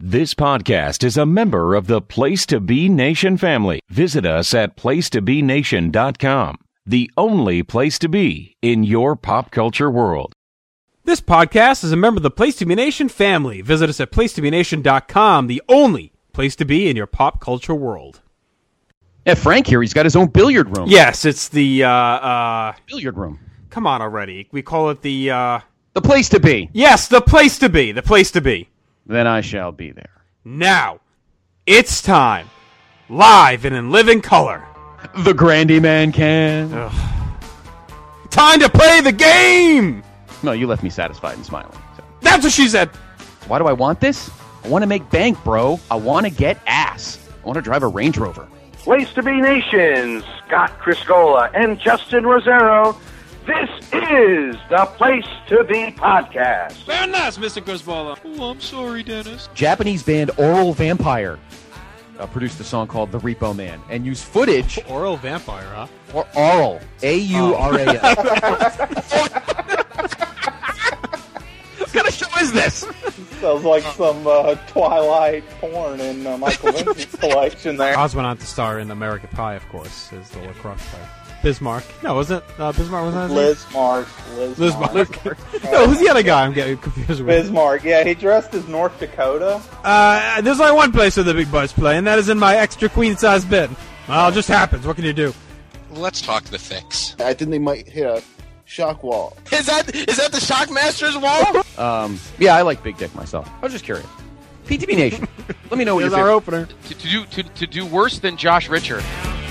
This podcast is a member of the Place to Be Nation family. Visit us at placetobenation.com, the only place to be in your pop culture world. This podcast is a member of the Place to Be Nation family. Visit us at placetobenation.com, the only place to be in your pop culture world. Yeah, Frank here, he's got his own billiard room. Yes, it's the, billiard room. Come on already. We call it the place to be. Yes, the place to be. The place to be. Then I shall be there. Now, it's time. Live and in living color. The Grandy Man can. Ugh. Time to play the game! No, you left me satisfied and smiling. So. That's what she said. Why do I want this? I want to make bank, bro. I want to get ass. I want to drive a Range Rover. Place to Be Nation, Scott Criscola and Justin Rosero. This is the Place to Be podcast. Very nice, Mr. Criscola. Oh, I'm sorry, Dennis. Japanese band Oral Vampire produced a song called The Repo Man and used footage. Oral Vampire, huh? Or Aural. A-U-R-A-L. What kind of show is this? Sounds like some Twilight porn in Michael Vincent's collection there. Oz went on to star in American Pie, of course, as the lacrosse player. Bismarck. No, wasn't Bismarck? Wasn't Liz Mark. No, who's the other guy? I'm getting confused with. Bismarck. Yeah, he dressed as North Dakota. There's only one place where the big boys play, and that is in my extra queen-size bed. Well, it just happens. What can you do? Let's talk the fix. I think they might hit a shock wall. Is that the Shockmaster's wall? Yeah, I like Big Dick myself. I was just curious. PTB Nation, let me know what Here's your our favorite. opener. To do worse than Josh Richard.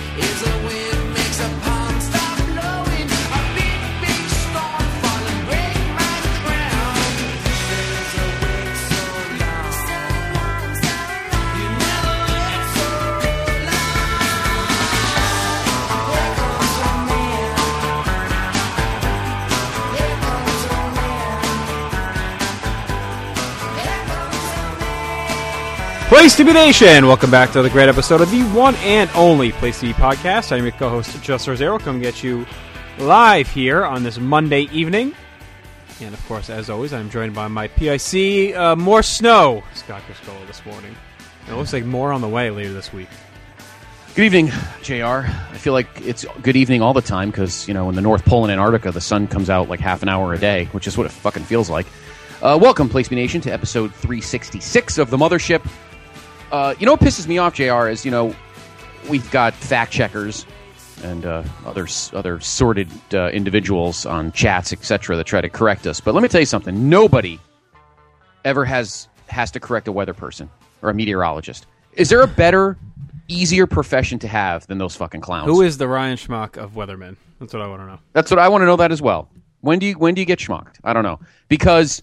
Place to Be Nation! Welcome back to the great episode of the one and only Place to Be podcast. I'm your co-host, Justin Rosero. Come get you live here on this Monday evening. And, of course, as always, I'm joined by my PIC, more snow, Scott Criscola, this morning. And it looks like more on the way later this week. Good evening, JR. I feel like it's good evening all the time because, in the North Pole and Antarctica, the sun comes out like half an hour a day, which is what it fucking feels like. Welcome, Place to Be Nation, to episode 366 of The Mothership. What pisses me off, JR, is, we've got fact checkers and other sordid individuals on chats, etc., that try to correct us. But let me tell you something. Nobody ever has to correct a weather person or a meteorologist. Is there a better, easier profession to have than those fucking clowns? Who is the Ryan Schmuck of weathermen? That's what I want to know. That's what I want to know that as well. When do you get schmucked? I don't know. Because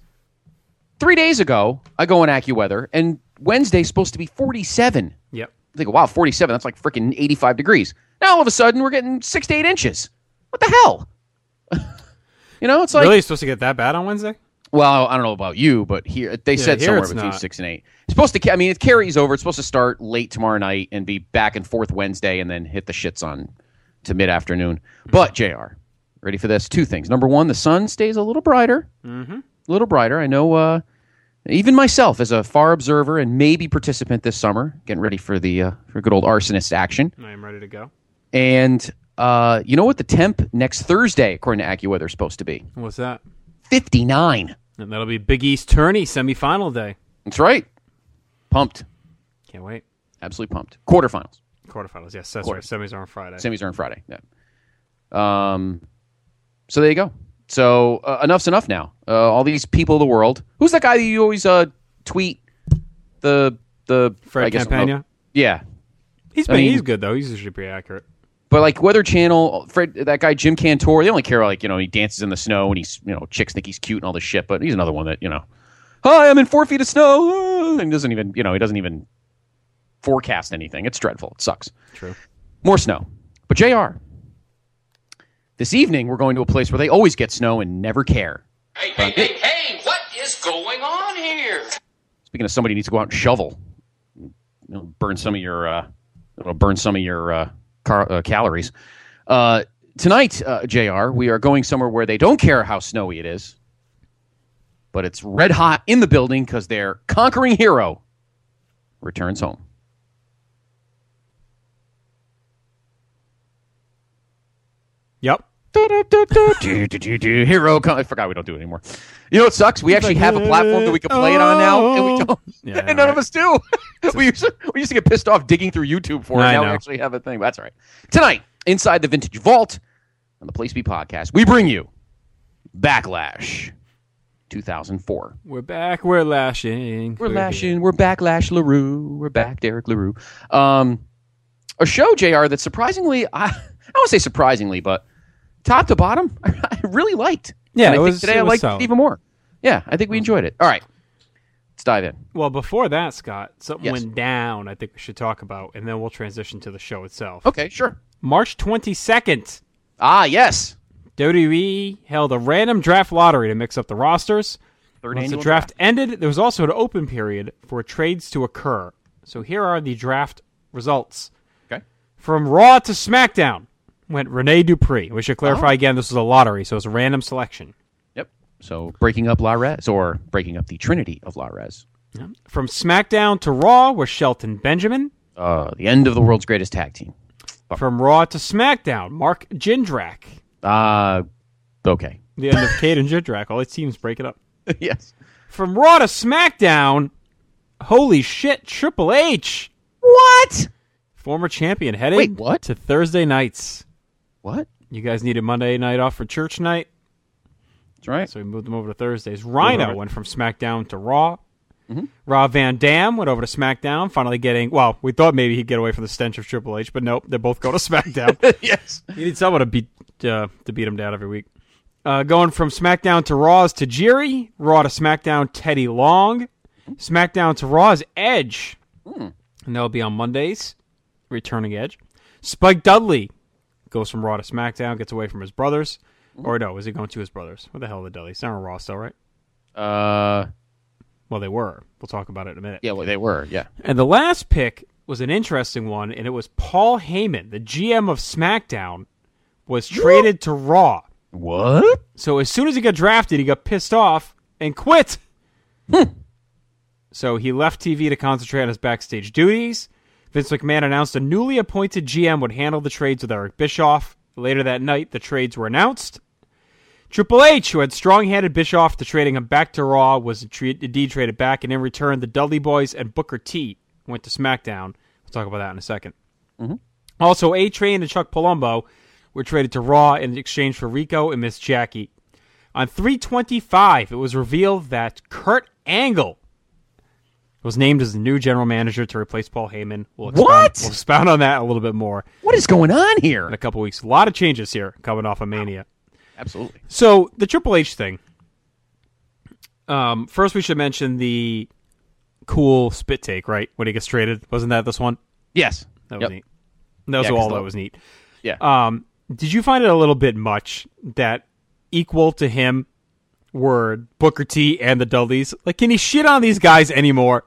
3 days ago, I go on AccuWeather, and Wednesday's supposed to be 47. Yep. I think, wow, 47, that's like freaking 85 degrees. Now all of a sudden we're getting 6 to 8 inches. What the hell? It's like... Really? It's supposed to get that bad on Wednesday? Well, I don't know about you, but here they said here somewhere between 6 and 8. It's supposed to, it carries over. It's supposed to start late tomorrow night and be back and forth Wednesday and then hit the shits on to mid-afternoon. But, JR, ready for this? Two things. Number one, the sun stays a little brighter. Mm-hmm. A little brighter. I know... even myself, as a far observer and maybe participant this summer, getting ready for for good old arsonist action. I am ready to go. And you know what the temp next Thursday, according to AccuWeather, is supposed to be? What's that? 59. And that'll be Big East Tourney semifinal day. That's right. Pumped. Can't wait. Absolutely pumped. Quarterfinals. Yes. That's right. Semis are on Friday. Semis are on Friday. Yeah. So there you go. So enough's enough now. All these people of the world. Who's that guy that you always tweet? The Fred Campagna? Yeah. He's good though. He's usually pretty accurate. But like Weather Channel, Fred, that guy Jim Cantor, they only care he dances in the snow and he's chicks think he's cute and all this shit. But he's another one that hi, I'm in 4 feet of snow, and doesn't even forecast anything. It's dreadful. It sucks. True. More snow. But JR. This evening, we're going to a place where they always get snow and never care. Hey, what is going on here? Speaking of somebody who needs to go out and shovel, burn some of your calories. Tonight, JR, we are going somewhere where they don't care how snowy it is, but it's red hot in the building because their conquering hero returns home. Yep. Hero, I forgot we don't do it anymore. You know what sucks? We actually have a platform that we can play it on now, and we don't. Yeah, and none of us do. we used to get pissed off digging through YouTube for it. Now we actually have a thing. But that's all right. Tonight, inside the Vintage Vault on the Place to Be podcast, we bring you Backlash 2004. We're back. We're lashing. We're lashing. We're Backlash LaRue. We're back, Derek LaRue. A show, JR, that surprisingly, I don't want to say surprisingly, but top to bottom, I really liked. Yeah, and I think today I liked it even more. Yeah, I think we enjoyed it. All right, let's dive in. Well, before that, Scott, something went down I think we should talk about, and then we'll transition to the show itself. Okay, sure. March 22nd. Ah, yes. WWE held a random draft lottery to mix up the rosters. Once the draft ended, there was also an open period for trades to occur. So here are the draft results. Okay. From Raw to SmackDown went Rene Dupree. We should clarify again, this was a lottery, so it's a random selection. Yep. So breaking up La Rez, or breaking up the Trinity of La Rez. Yeah. From SmackDown to Raw was Shelton Benjamin. The end of the world's greatest tag team. From Raw to SmackDown, Mark Jindrak. Okay. The end of Cade and Jindrak. All these teams break it up. Yes. From Raw to SmackDown, holy shit, Triple H. What? Former champion heading to Thursday nights. What? You guys needed Monday night off for church night. That's right. So we moved them over to Thursdays. Rhino went from SmackDown to Raw. Mm-hmm. Rob Van Dam went over to SmackDown, finally getting... Well, we thought maybe he'd get away from the stench of Triple H, but nope, they both go to SmackDown. Yes. You need someone to beat him down every week. Going from SmackDown to Raw is Tajiri. Raw to SmackDown, Teddy Long. SmackDown to Raw is Edge. And that'll be on Mondays. Returning Edge. Spike Dudley goes from Raw to SmackDown, gets away from his brothers. Or no, is he going to his brothers? What the hell are the Dudleys? They're on Raw still, right? Well, they were. We'll talk about it in a minute. Yeah, well, they were, yeah. And the last pick was an interesting one, and it was Paul Heyman, the GM of SmackDown, was traded to Raw. What? So as soon as he got drafted, he got pissed off and quit. So he left TV to concentrate on his backstage duties. Vince McMahon announced a newly appointed GM would handle the trades with Eric Bischoff. Later that night, the trades were announced. Triple H, who had strong-handed Bischoff to trading him back to Raw, was indeed traded back, and in return, the Dudley Boys and Booker T went to SmackDown. We'll talk about that in a second. Mm-hmm. Also, A-Train and Chuck Palumbo were traded to Raw in exchange for Rico and Miss Jackie. On 3/25, it was revealed that Kurt Angle was named as the new general manager to replace Paul Heyman. We'll expound on that a little bit more. What is going on here? In a couple weeks. A lot of changes here coming off of Mania. Absolutely. So, the Triple H thing. First, we should mention the cool spit take, right? When he gets traded. Wasn't that this one? Yes. That was neat. That was all that was neat. Yeah. Did you find it a little bit much that equal to him were Booker T and the Dudleys? Like, can he shit on these guys anymore?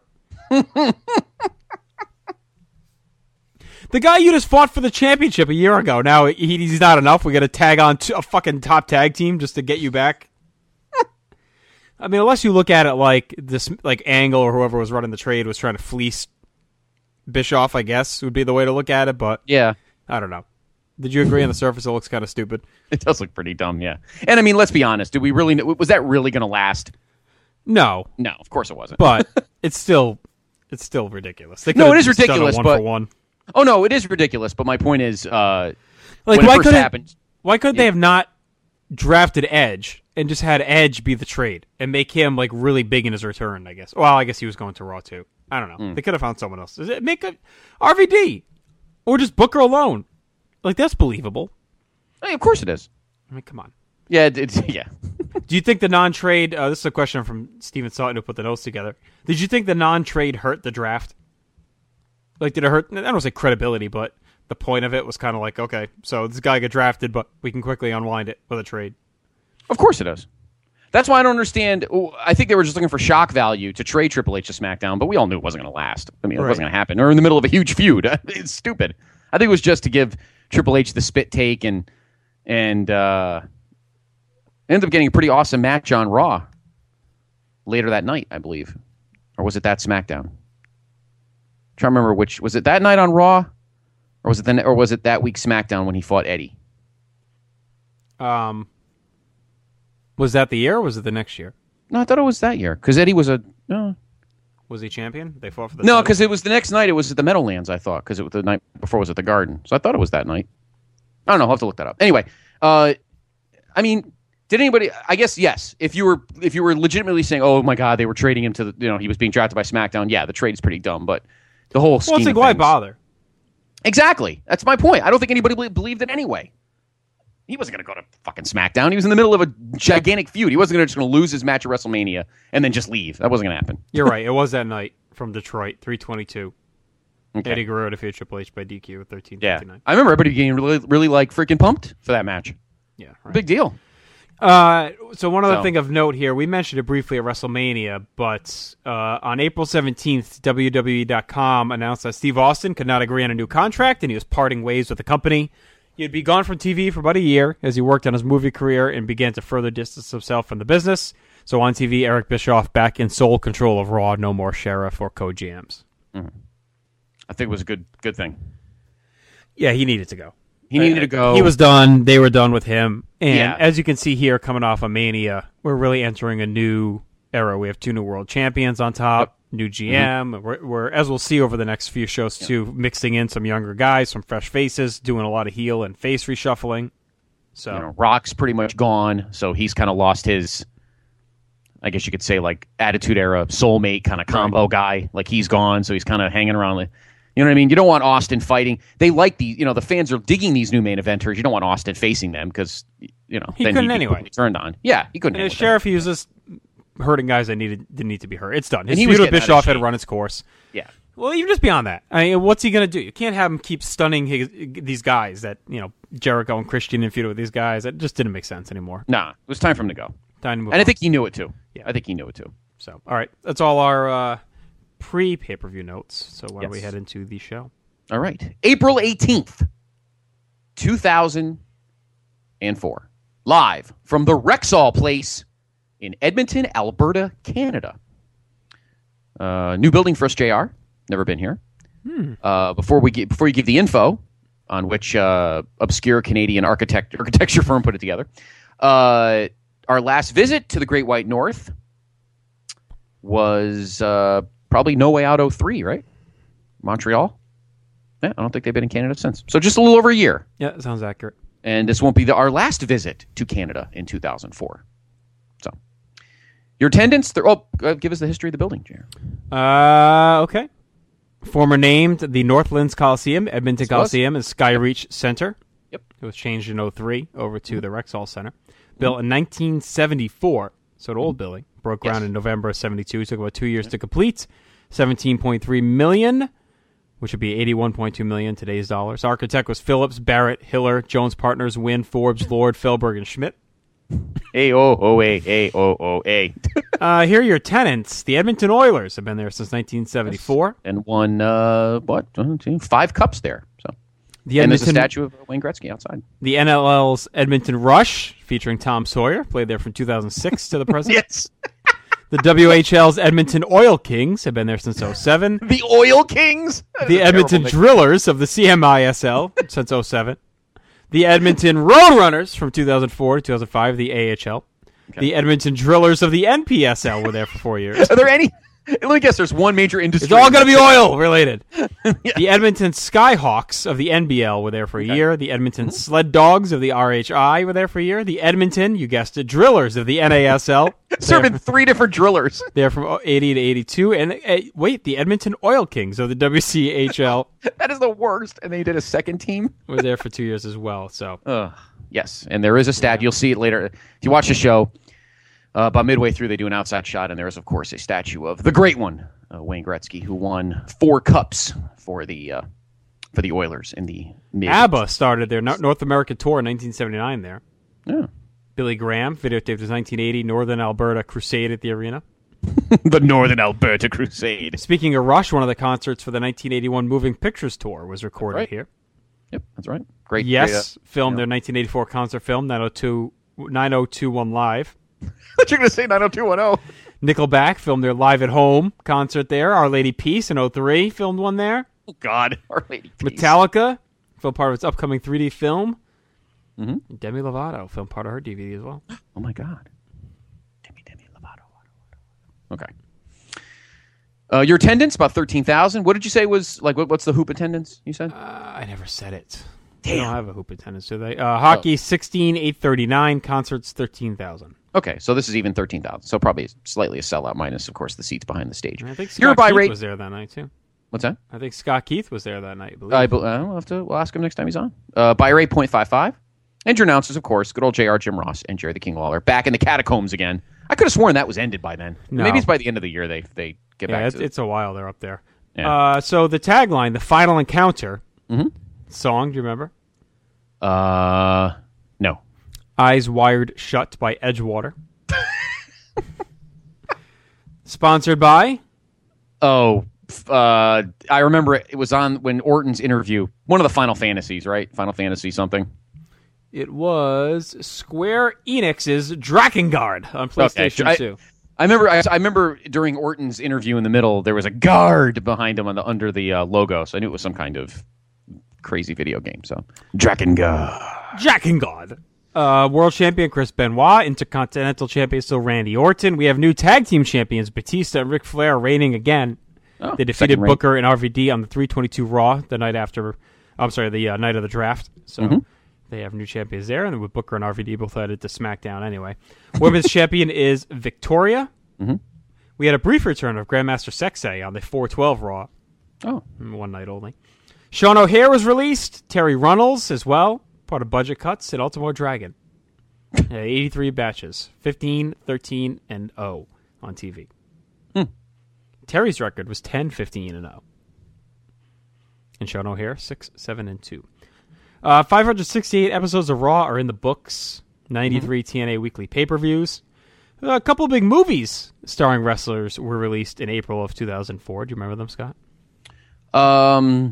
The guy you just fought for the championship a year ago. Now he's not enough. We got to tag on a fucking top tag team just to get you back. I mean, unless you look at it like this, like Angle or whoever was running the trade was trying to fleece Bischoff, I guess would be the way to look at it. But yeah, I don't know. Did you agree on the surface? It looks kind of stupid. It does look pretty dumb, yeah. And I mean, let's be honest. Do we really know, was that really going to last? No, of course it wasn't. But it's still ridiculous. No, it is ridiculous. But one. Oh no, it is ridiculous. But my point is, like, when it first happened, why couldn't they have not drafted Edge and just had Edge be the trade and make him like really big in his return? I guess. Well, I guess he was going to Raw too. I don't know. They could have found someone else. Make a RVD or just Booker alone. Like, that's believable. Hey, of course it is. I mean, come on. Yeah, yeah. Do you think the non-trade... this is a question from Steven Sutton who put the notes together. Did you think the non-trade hurt the draft? Like, did it hurt... I don't want to say credibility, but the point of it was kind of like, okay, so this guy got drafted, but we can quickly unwind it with a trade. Of course it does. That's why I don't understand. I think they were just looking for shock value to trade Triple H to SmackDown, but we all knew it wasn't going to last. I mean, it wasn't going to happen. Or in the middle of a huge feud. It's stupid. I think it was just to give Triple H the spit take and ended up getting a pretty awesome match on Raw later that night, I believe. Or was it that SmackDown? trying to remember which was it that night on Raw, or was it that week SmackDown when he fought Eddie? Was that the year or was it the next year? No, I thought it was that year because Eddie was Was he champion? They fought for the no, title? because it was the next night. It was at the Meadowlands, I thought, because it was the night before was at the Garden. So I thought it was that night. I don't know. I'll have to look that up. Anyway, I mean, did anybody? I guess yes. If you were legitimately saying, "Oh my God, they were trading him to he was being drafted by SmackDown," yeah, the trade is pretty dumb. But the whole scheme. Well, it's like, of why things- bother? Exactly. That's my point. I don't think anybody believed it anyway. He wasn't going to go to fucking SmackDown. He was in the middle of a gigantic feud. He wasn't just going to lose his match at WrestleMania and then just leave. That wasn't going to happen. You're right. It was that night from Detroit, 322. Okay. Eddie Guerrero defeated Triple H by DQ at 13:59. Yeah. I remember everybody getting really, really like freaking pumped for that match. Yeah, right. Big deal. So one other thing of note here, we mentioned it briefly at WrestleMania, but on April 17th, WWE.com announced that Steve Austin could not agree on a new contract, and he was parting ways with the company. He'd be gone from TV for about a year as he worked on his movie career and began to further distance himself from the business. So on TV, Eric Bischoff back in sole control of Raw, no more Sheriff or co-GMs. Mm-hmm. I think it was a good thing. Yeah, he needed to go. He needed to go. He was done. They were done with him. And Yeah. as you can see here, coming off of Mania, we're really entering a new era. We have 2 new world champions on top, new GM. Mm-hmm. We're, as we'll see over the next few shows, too, mixing in some younger guys, some fresh faces, doing a lot of heel and face reshuffling. So Rock's pretty much gone, so he's kind of lost his, I guess you could say, like, Attitude Era soulmate kind of combo guy. Like, he's gone, so he's kind of hanging around. You know what I mean? You don't want Austin fighting. They like the fans are digging these new main eventers. You don't want Austin facing them because, He then couldn't he'd be anyway. quickly turned on. Yeah, he couldn't. And handle as that. Sheriff, he was just hurting guys that didn't need to be hurt. It's done. His And he was feud with getting out of Bischoff had shape. run its course. Yeah. Well, even just beyond that, I mean, what's he going to do? You can't have him keep stunning these guys that, Jericho and Christian and feud with these guys. That just didn't make sense anymore. Nah, it was time for him to go. Time to move And I on. think he knew it too. Yeah. I think he knew it too. So, all right. That's all our pre-pay-per-view notes. So why don't we Yes. head into the show? All right. April 18th, 2004. Live from the Rexall Place in Edmonton, Alberta, Canada. New building for us, JR. Never been here. Before you give the info on which obscure Canadian architecture firm put it together, our last visit to the Great White North was probably No Way Out 03, right? Montreal. Yeah, I don't think they've been in Canada since. So just a little over a year. Yeah, that sounds accurate. And this won't be our last visit to Canada in 2004. So, your attendance? Give us the history of the building, Jared. Okay. Former named the Northlands Coliseum, Edmonton Yes, it was. Coliseum, and Skyreach Center. Yep. It was changed in 03 over to the Rexall Center. Built in 1974, so an old building. Broke ground in November of 72. Took about 2 years to complete. $17.3 million, which would be $81.2 million today's dollars. Architect was Phillips, Barrett, Hiller, Jones Partners, Wynn, Forbes, Lord, Feldberg, and Schmidt. Here Here are your tenants. The Edmonton Oilers have been there since 1974. and won 5 cups there. So, The and there's a Edmonton, statue of Wayne Gretzky outside. the NLL's Edmonton Rush, featuring Tom Sawyer, played there from 2006 to the present. Yes, The WHL's Edmonton Oil Kings have been there since 07. the Oil Kings. That is The a Edmonton terrible Drillers of the CMISL since 07. The Edmonton Roadrunners from 2004 to 2005, the AHL. The Edmonton Drillers of the NPSL were there for 4 years. name. Are there any? Let me guess. There's one major industry. It's all going to be oil related. The Edmonton Skyhawks of the NBL were there for a year. The Edmonton Sled Dogs of the RHI were there for a year. The Edmonton, you guessed it, Drillers of the NASL. Serving 3 different drillers. They're from 80 to 82. And the Edmonton Oil Kings of the WCHL That is the worst. And they did a second team. were there for 2 years as well. So Yes, and there is a stat. You'll see it later. If you watch the show, about midway through, they do an outside shot, and there is, of course, a statue of the great one, Wayne Gretzky, who won 4 cups for the Oilers in the mid. ABBA started their North American tour in 1979 there. Yeah. Billy Graham videotaped his 1980 Northern Alberta Crusade at the arena. The Northern Alberta Crusade. Speaking of Rush, one of the concerts for the 1981 Moving Pictures Tour was recorded right. here. Yep, that's right. Great. Yes, great, filmed their 1984 concert film, 9021 Live. I thought you were going to say 90210. Nickelback filmed their Live at Home concert there. Our Lady Peace in 03 filmed one there. Oh, God. Our Lady Peace. Metallica filmed part of its upcoming 3D film. Mm-hmm. Demi Lovato filmed part of her DVD as well. Oh, my God. Demi Lovato. Okay. Your attendance, about 13,000. What did you say was, like, what's the hoop attendance, you said? I never said it. Damn. They don't have a hoop attendance, do they? Hockey, 16,839. Concerts, 13,000. Okay, so this is even 13,000. So probably slightly a sellout minus, of course, the seats behind the stage. I think Your Scott buy Keith rate was there that night, too. What's that? I think Scott Keith was there that night, I believe. We'll ask him next time he's on. Buy rate 0.55. And your announcers, of course, good old JR, Jim Ross, and Jerry the King Lawler, back in the catacombs again. I could have sworn that was ended by then. No. Maybe it's by the end of the year they get back to it. It's a while they're up there. Yeah. So the tagline, The Final Encounter, song, do you remember? No. Eyes Wired Shut by Edgewater. Sponsored by? Oh, I remember it was on when Orton's interview, one of the Final Fantasies, right? Final Fantasy something. It was Square Enix's Drakengard on PlayStation 2. I remember during Orton's interview in the middle, there was a guard behind him under the logo, so I knew it was some kind of crazy video game. So Drakengard. World champion Chris Benoit, Intercontinental champion still Randy Orton. We have new tag team champions Batista and Ric Flair reigning again. Oh, they defeated Booker and RVD on the 322 Raw the night after. I'm sorry, the night of the draft. So they have new champions there, and then with Booker and RVD both headed to SmackDown anyway. Women's champion is Victoria. We had a brief return of Grandmaster Sexay on the 412 Raw. Oh, one night only. Sean O'Hare was released. Terry Runnels as well. Part of budget cuts at Ultimo Dragon. 83 batches. 15, 13, and 0 on TV. Terry's record was 10, 15, and 0. And Sean O'Hare, 6, 7, and 2. 568 episodes of Raw are in the books. 93 TNA weekly pay-per-views. A couple of big movies starring wrestlers were released in April of 2004. Do you remember them, Scott? The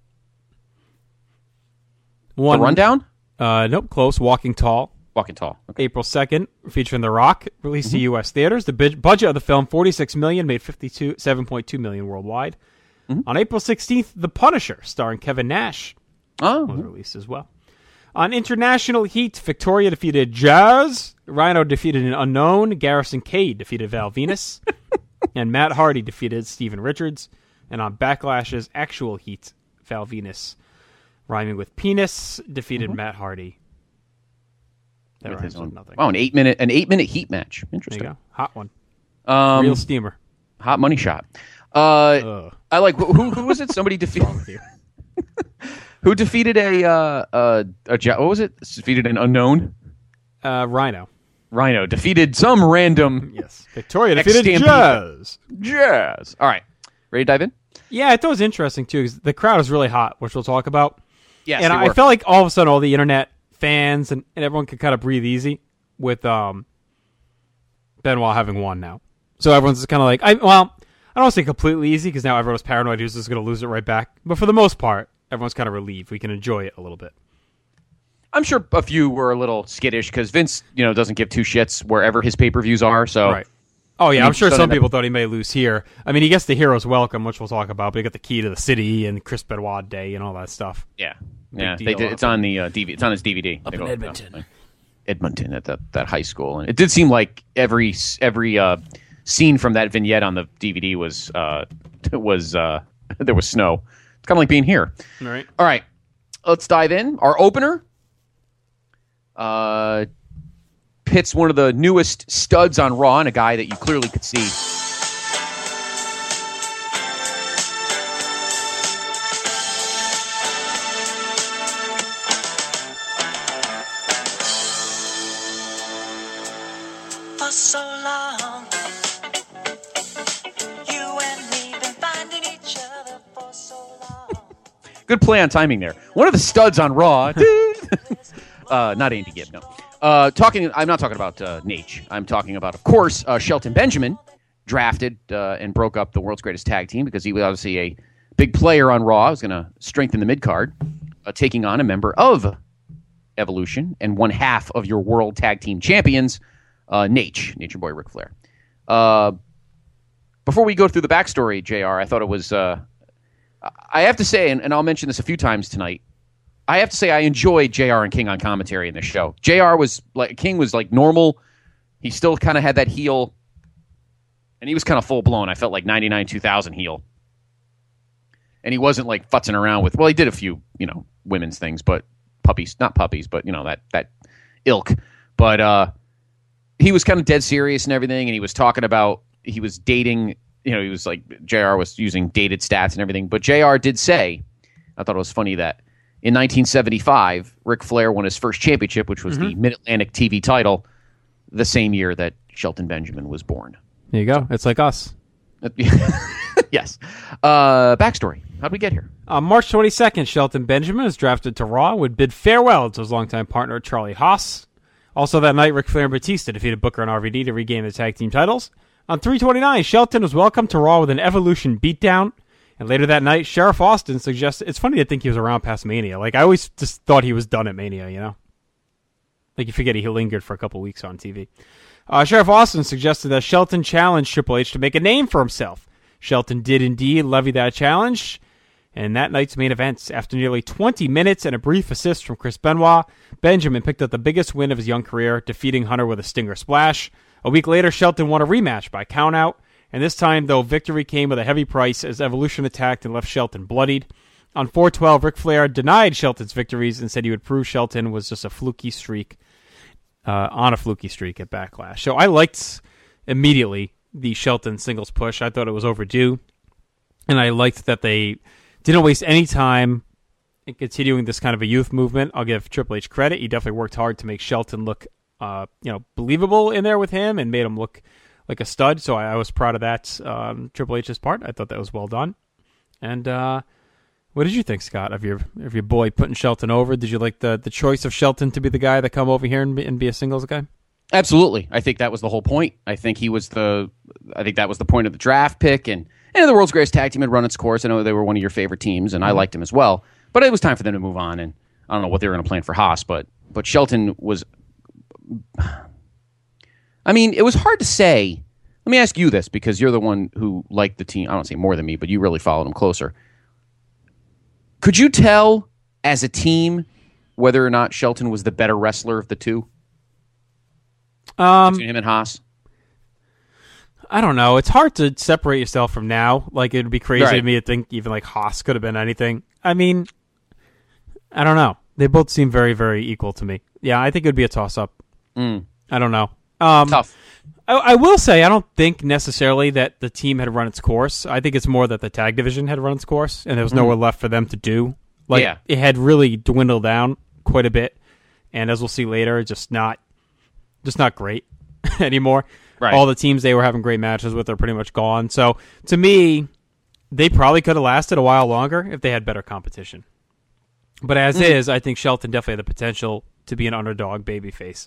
Rundown? Nope, close. Walking Tall. Walking Tall. Okay. April 2nd, featuring The Rock, released to U.S. theaters. The budget of the film, $46 million, made $7.2 million worldwide. On April 16th, The Punisher, starring Kevin Nash, was released as well. On International Heat, Victoria defeated Jazz, Rhino defeated an unknown, Garrison Cade defeated Val Venus, and Matt Hardy defeated Steven Richards. And on Backlash's Actual Heat, Val Venus, rhyming with penis, defeated Matt Hardy. That rhymes with nothing. Wow, an 8-minute heat match. Interesting. There you go. Hot one. Real steamer. Hot money shot. I like who was it? Somebody defeated. Who defeated what was it? Defeated an unknown. Rhino. Rhino defeated some random. Yes. Victoria defeated Jazz. Jazz. All right. Ready to dive in? Yeah, I thought it was interesting too because the crowd is really hot, which we'll talk about. Yes, and I felt like all of a sudden all the internet fans and everyone could kind of breathe easy with Benoit having won now. So everyone's just kind of like, I don't want to say completely easy because now everyone's paranoid who's just going to lose it right back. But for the most part, everyone's kind of relieved. We can enjoy it a little bit. I'm sure a few were a little skittish because Vince, doesn't give two shits wherever his pay-per-views are. So, right. Oh yeah, I'm sure some people thought he may lose here. I mean, he gets the hero's welcome, which we'll talk about, but he got the key to the city and Chris Benoit Day and all that stuff. Yeah, it's on the DVD. It's on his DVD. Up in Edmonton. Edmonton at that high school, and it did seem like every scene from that vignette on the DVD was there was snow. It's kind of like being here. All right. Let's dive in. Our opener pits one of the newest studs on Raw and a guy that you clearly could see. For so long, you and me been finding each other for so long. Good play on timing there. One of the studs on Raw. Not Andy Gibb, no. I'm not talking about Nate. I'm talking about, of course, Shelton Benjamin, drafted and broke up the world's greatest tag team because he was obviously a big player on Raw. He was going to strengthen the mid-card, taking on a member of Evolution and one half of your world tag team champions, Nature Boy Ric Flair. Before we go through the backstory, JR, I thought it was... I have to say, and I'll mention this a few times tonight, I have to say I enjoyed JR and King on commentary in this show. King was like normal. He still kind of had that heel, and he was kind of full-blown. I felt like 99-2000 heel. And he wasn't like futzing around with, well, he did a few, women's things, but not puppies, but that ilk. But he was kind of dead serious and everything, and he was talking about, he was dating, he was like, JR was using dated stats and everything. But JR did say, I thought it was funny that in 1975, Ric Flair won his first championship, which was the Mid-Atlantic TV title, the same year that Shelton Benjamin was born. There you go. It's like us. Yes. Backstory. How'd we get here? On March 22nd, Shelton Benjamin was drafted to Raw and would bid farewell to his longtime partner, Charlie Haas. Also that night, Ric Flair and Batista defeated Booker and RVD to regain the tag team titles. On 3/29, Shelton was welcomed to Raw with an Evolution beatdown. And later that night, Sheriff Austin suggested... It's funny to think he was around past Mania. Like, I always just thought he was done at Mania, Like, you forget he lingered for a couple weeks on TV. Sheriff Austin suggested that Shelton challenge Triple H to make a name for himself. Shelton did indeed levy that challenge. And that night's main events, after nearly 20 minutes and a brief assist from Chris Benoit, Benjamin picked up the biggest win of his young career, defeating Hunter with a Stinger Splash. A week later, Shelton won a rematch by countout. And this time, though, victory came with a heavy price as Evolution attacked and left Shelton bloodied. On 4/12, Ric Flair denied Shelton's victories and said he would prove Shelton was just a fluky streak, on a fluky streak at Backlash. So I liked immediately the Shelton singles push. I thought it was overdue. And I liked that they didn't waste any time in continuing this kind of a youth movement. I'll give Triple H credit. He definitely worked hard to make Shelton look, believable in there with him and made him look like a stud, so I was proud of that Triple H's part. I thought that was well done. And what did you think, Scott, of your boy putting Shelton over? Did you like the choice of Shelton to be the guy that come over here and be a singles guy? Absolutely. I think that was the whole point. I think that was the point of the draft pick, and the World's Greatest Tag Team had run its course. I know they were one of your favorite teams, and I liked them as well. But it was time for them to move on, and I don't know what they were going to plan for Haas, but Shelton was... I mean, it was hard to say. Let me ask you this, because you're the one who liked the team. I don't say more than me, but you really followed them closer. Could you tell, as a team, whether or not Shelton was the better wrestler of the two? Between him and Haas? I don't know. It's hard to separate yourself from now. Like, it would be crazy to me to think even like Haas could have been anything. I mean, I don't know. They both seem very, very equal to me. Yeah, I think it would be a toss-up. I don't know. Tough. I will say I don't think necessarily that the team had run its course. I think it's more that the tag division had run its course, and there was nowhere left for them to do. It had really dwindled down quite a bit, and as we'll see later, just not great anymore. Right. All the teams they were having great matches with are pretty much gone. So to me, they probably could have lasted a while longer if they had better competition. But as is, I think Shelton definitely had the potential to be an underdog babyface.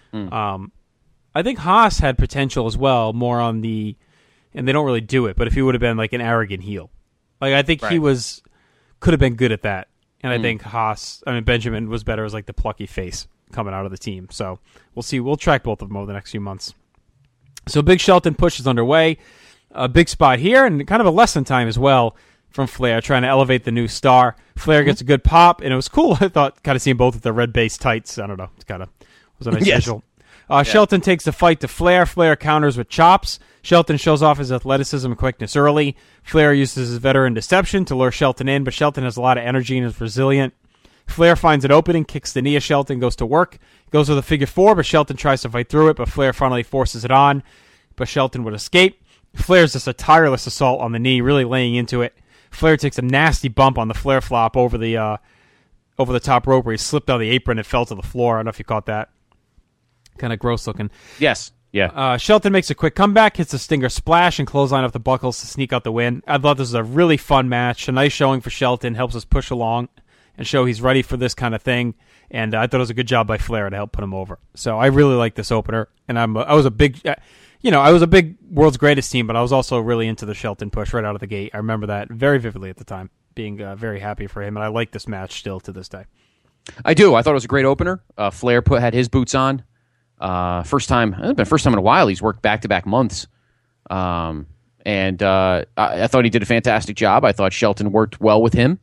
I think Haas had potential as well, more on the, and they don't really do it, but if he would have been like an arrogant heel. Like, I think he could have been good at that. And I think Benjamin was better as like the plucky face coming out of the team. So we'll see. We'll track both of them over the next few months. So big Shelton push is underway. A big spot here, and kind of a lesson time as well from Flair, trying to elevate the new star. Flair gets a good pop, and it was cool. I thought, kind of seeing both with the red base tights. I don't know. It kind of was a nice visual. Shelton takes the fight to Flair. Flair counters with chops. Shelton shows off his athleticism and quickness early. Flair uses his veteran deception to lure Shelton in, but Shelton has a lot of energy and is resilient. Flair finds an opening, kicks the knee of Shelton, goes to work. Goes with a figure four, but Shelton tries to fight through it, but Flair finally forces it on. But Shelton would escape. Flair's just a tireless assault on the knee, really laying into it. Flair takes a nasty bump on the Flair flop over the top rope where he slipped on the apron and fell to the floor. I don't know if you caught that. Kind of gross looking. Yes. Yeah. Shelton makes a quick comeback, hits a Stinger Splash, and clothesline off the buckles to sneak out the win. I thought this was a really fun match. A nice showing for Shelton. Helps us push along and show he's ready for this kind of thing. And I thought it was a good job by Flair to help put him over. So I really like this opener. And I was a big World's Greatest team, but I was also really into the Shelton push right out of the gate. I remember that very vividly at the time, being very happy for him. And I like this match still to this day. I do. I thought it was a great opener. Flair had his boots on. First time in a while he's worked back-to-back months And I thought he did a fantastic job. I thought Shelton worked well with him.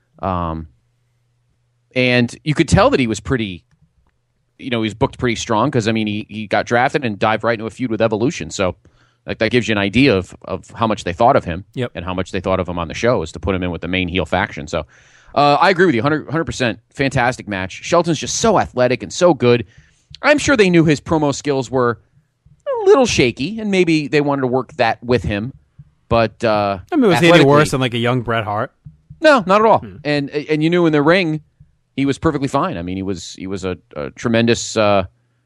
And you could tell that he was pretty, he was booked pretty strong because, I mean, he got drafted and dived right into a feud with Evolution. So that gives you an idea of how much they thought of him and how much they thought of him on the show, is to put him in with the main heel faction. So I agree with you, 100%. Fantastic match. Shelton's just so athletic and so good. I'm sure they knew his promo skills were a little shaky, and maybe they wanted to work that with him. But I mean, was he any worse than like a young Bret Hart? No, not at all. And you knew in the ring he was perfectly fine. I mean, he was a tremendous high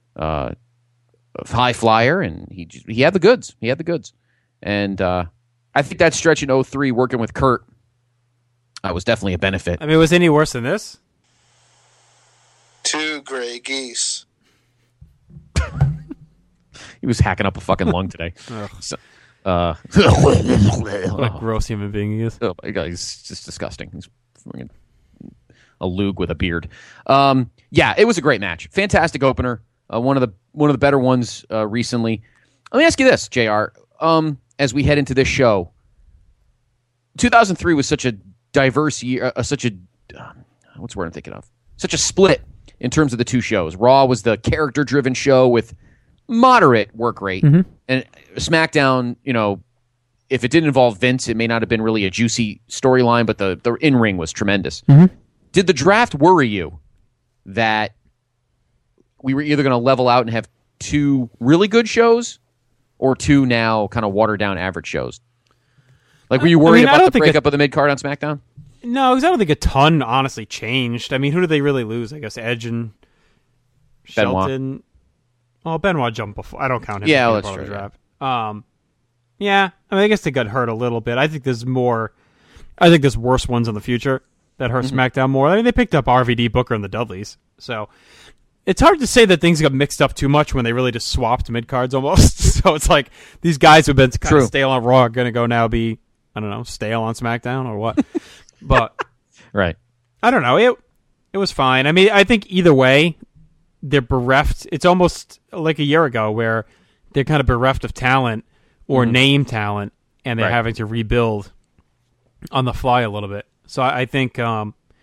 flyer, and he had the goods. He had the goods. And I think that stretch in 2003 working with Kurt was definitely a benefit. I mean, was any worse than this? 2 gray geese. He was hacking up a fucking lung today. So, what a gross human being he is. Oh my God, he's just disgusting. He's a lug with a beard. Yeah, it was a great match. Fantastic opener. One of the better ones recently. Let me ask you this, JR. As we head into this show, 2003 was such a diverse year. What's the word I'm thinking of? Such a split in terms of the two shows. Raw was the character-driven show with moderate work rate, and SmackDown, if it didn't involve Vince, it may not have been really a juicy storyline, but the in-ring was tremendous. Did the draft worry you that we were either going to level out and have 2 really good shows or 2 now kind of watered-down average shows? Like, were you worried about the breakup of the mid-card on SmackDown? No, because I don't think a ton honestly changed. I mean, who did they really lose? I guess Edge and Shelton. Benoit. Well, Benoit jumped before. I don't count him. Yeah, that's true. Draft. Yeah, I mean, I guess they got hurt a little bit. I think there's worse ones in the future that hurt SmackDown more. I mean, they picked up RVD, Booker, and the Dudleys. So it's hard to say that things got mixed up too much when they really just swapped mid-cards almost. So it's like these guys who've been kind of stale on Raw are going to go now be, I don't know, stale on SmackDown or what. But right. I don't know. It was fine. I mean, I think either way, they're bereft. It's almost like a year ago where they're kind of bereft of talent or name talent, and they're having to rebuild on the fly a little bit. So I think, I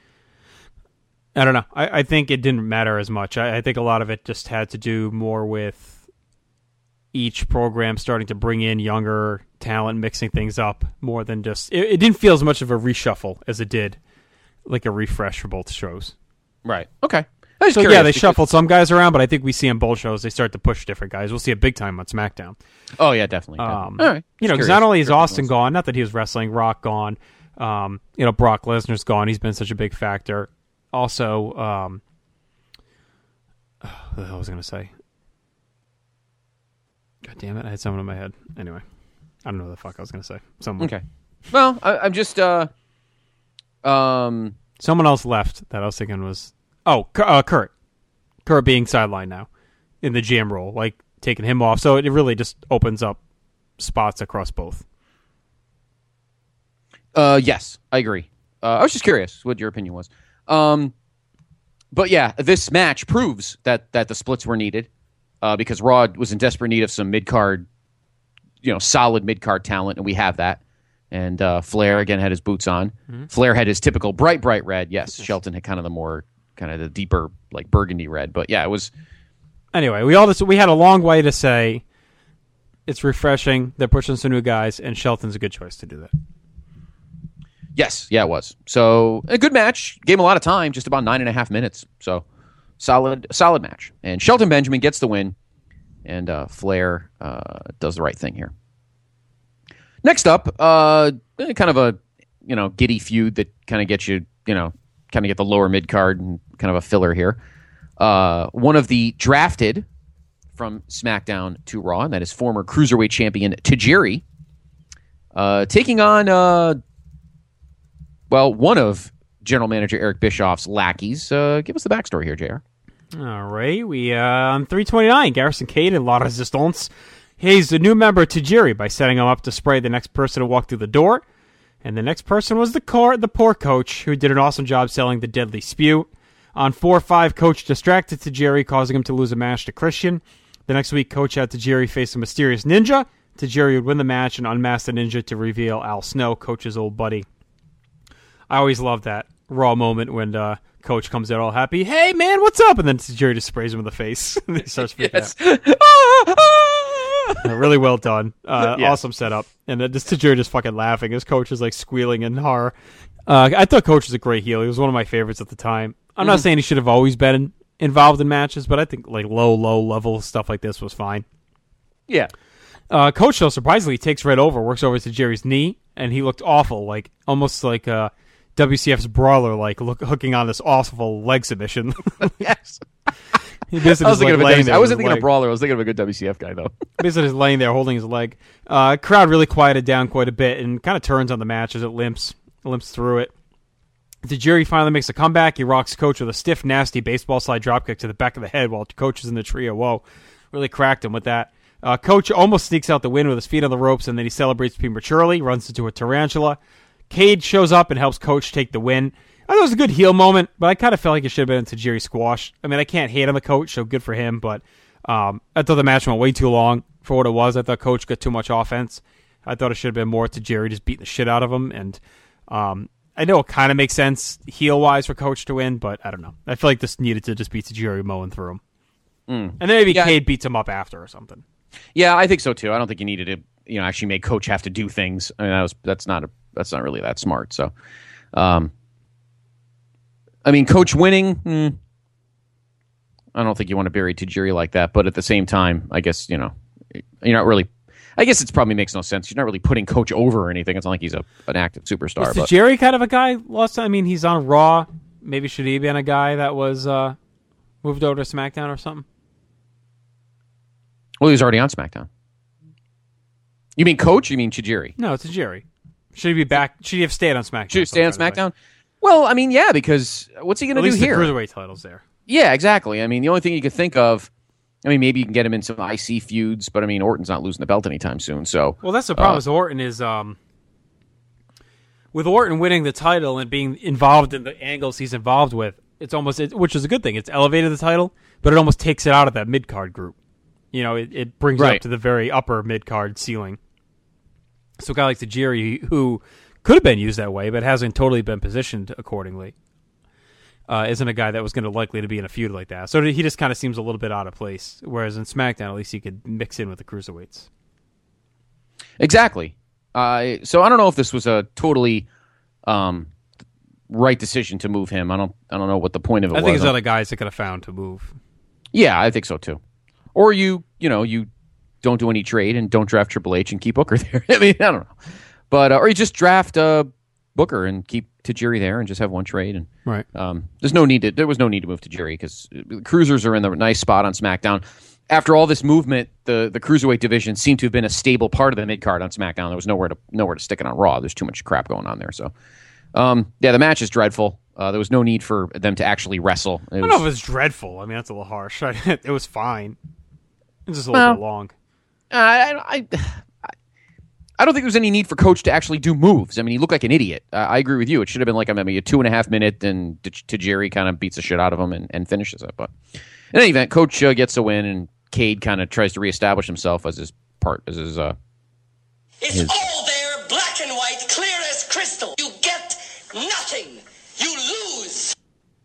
don't know. I think it didn't matter as much. I think a lot of it just had to do more with each program starting to bring in younger talent, mixing things up more than just... It didn't feel as much of a reshuffle as it did like a refresh for both shows. Right. Okay. So yeah, they shuffled some guys around, but I think we see on both shows they start to push different guys. We'll see it big time on SmackDown. Oh yeah, definitely. All right. Because not only is Austin gone, not that he was wrestling, Rock gone, Brock Lesnar's gone. He's been such a big factor. Also, what the hell was I going to say? God damn it, I had someone in my head. Anyway, I don't know what the fuck I was going to say. Someone. Okay. Well, I'm just someone else left that I was thinking was Kurt. Kurt being sidelined now in the GM role, like taking him off. So it really just opens up spots across both. Yes, I agree. I was just curious what your opinion was. But yeah, this match proves that the splits were needed because Raw was in desperate need of some mid-card, solid mid-card talent, and we have that. And Flair, again, had his boots on. Flair had his typical bright red. Yes, Shelton had kind of the deeper, like, burgundy red. But yeah, it was... Anyway, we had a long way to say it's refreshing. They're pushing some new guys, and Shelton's a good choice to do that. Yes, yeah, it was. So, a good match. Gave him a lot of time, just about 9.5 minutes. So, solid match. And Shelton Benjamin gets the win, and Flair does the right thing here. Next up, kind of a, giddy feud that kind of gets you, kind of get the lower mid-card and kind of a filler here. One of the drafted from SmackDown to Raw, and that is former Cruiserweight Champion Tajiri, taking on... one of General Manager Eric Bischoff's lackeys. Give us the backstory here, JR. All right. We on 329, Garrison Cade and La Resistance. He's a new member to Tajiri by setting him up to spray the next person to walk through the door. And the next person was the poor coach, who did an awesome job selling the Deadly Spew. On 4-5, Coach distracted Tajiri, causing him to lose a match to Christian. The next week, Coach had Tajiri face a mysterious ninja, Tajiri would win the match and unmask the Ninja to reveal Al Snow, Coach's old buddy. I always love that Raw moment when Coach comes out all happy. Hey, man, what's up? And then Tajiri just sprays him in the face. And he starts freaking out. Really well done. Awesome setup. And then Tajiri just fucking laughing. His Coach is like squealing in horror. I thought Coach was a great heel. He was one of my favorites at the time. I'm not saying he should have always been involved in matches, but I think like low level stuff like this was fine. Yeah. Coach, though, surprisingly, takes Red over, works over to Jerry's knee, and he looked awful, like almost like WCF's Brawler, like hooking on this awful leg submission. Yes. He basically I was thinking like of I wasn't thinking of Brawler. I was thinking of a good WCF guy, though. Basically just laying there holding his leg. Crowd really quieted down quite a bit and kind of turns on the match as it limps through it. Tajiri finally makes a comeback. He rocks Coach with a stiff, nasty baseball slide dropkick to the back of the head while Coach is in the trio. Whoa, really cracked him with that. Coach almost sneaks out the win with his feet on the ropes, and then he celebrates prematurely, runs into a tarantula. Cade shows up and helps Coach take the win. I thought it was a good heel moment, but I kind of felt like it should have been a Tajiri squash. I mean, I can't hate on the Coach, so good for him, but I thought the match went way too long for what it was. I thought Coach got too much offense. I thought it should have been more Tajiri just beating the shit out of him, and I know it kind of makes sense heel-wise for Coach to win, but I don't know. I feel like this needed to just be Tajiri mowing through him. And then maybe Cade beats him up after or something. Yeah, I think so too. I don't think you needed to, actually make Coach have to do things. I mean, that's not really that smart. So, I mean, Coach winning, I don't think you want to bury Tajiri like that. But at the same time, I guess you're not really. I guess it probably makes no sense. You're not really putting Coach over or anything. It's not like he's an active superstar. Was Tajiri kind of a guy last time? I mean, he's on Raw. Maybe should he have been a guy that was moved over to SmackDown or something? Well, he was already on SmackDown. You mean Coach? You mean Tajiri? No, it's Tajiri. Should he be back? Should he have stayed on SmackDown? Should he stay on SmackDown? Well, I mean, yeah, because what's he going to do here? At least the Cruiserweight title's there. Yeah, exactly. I mean, the only thing you could think of, I mean, maybe you can get him in some IC feuds, but I mean, Orton's not losing the belt anytime soon. So, well, that's the problem. Is Orton is with Orton winning the title and being involved in the angles he's involved with. It's almost, which is a good thing. It's elevated the title, but it almost takes it out of that mid card group. It brings it up to the very upper mid card ceiling. So a guy like Tajiri, who could have been used that way, but hasn't totally been positioned accordingly, isn't a guy that was going to likely to be in a feud like that. So he just kind of seems a little bit out of place. Whereas in SmackDown, at least he could mix in with the cruiserweights. Exactly. So I don't know if this was a totally right decision to move him. I don't know what the point of it was. I think there's other guys that could have found to move. Yeah, I think so too. Or you don't do any trade and don't draft Triple H and keep Booker there. I mean, I don't know. But or you just draft Booker and keep Tajiri there and just have one trade. And right. There was no need to move Tajiri because the Cruisers are in the nice spot on SmackDown. After all this movement, the Cruiserweight division seemed to have been a stable part of the mid card on SmackDown. There was nowhere to stick it on Raw. There's too much crap going on there. So, the match is dreadful. There was no need for them to actually wrestle. I don't know if it was dreadful. I mean, that's a little harsh. It was fine. It's just a little bit long. I don't think there was any need for Coach to actually do moves. I mean, he looked like an idiot. I agree with you. It should have been like a 2.5 minute, and Tajiri kind of beats the shit out of him and finishes it. But in any event, Coach gets a win, and Cade kind of tries to reestablish himself as his. It's all there, black and white, clear as crystal. You get nothing. You lose.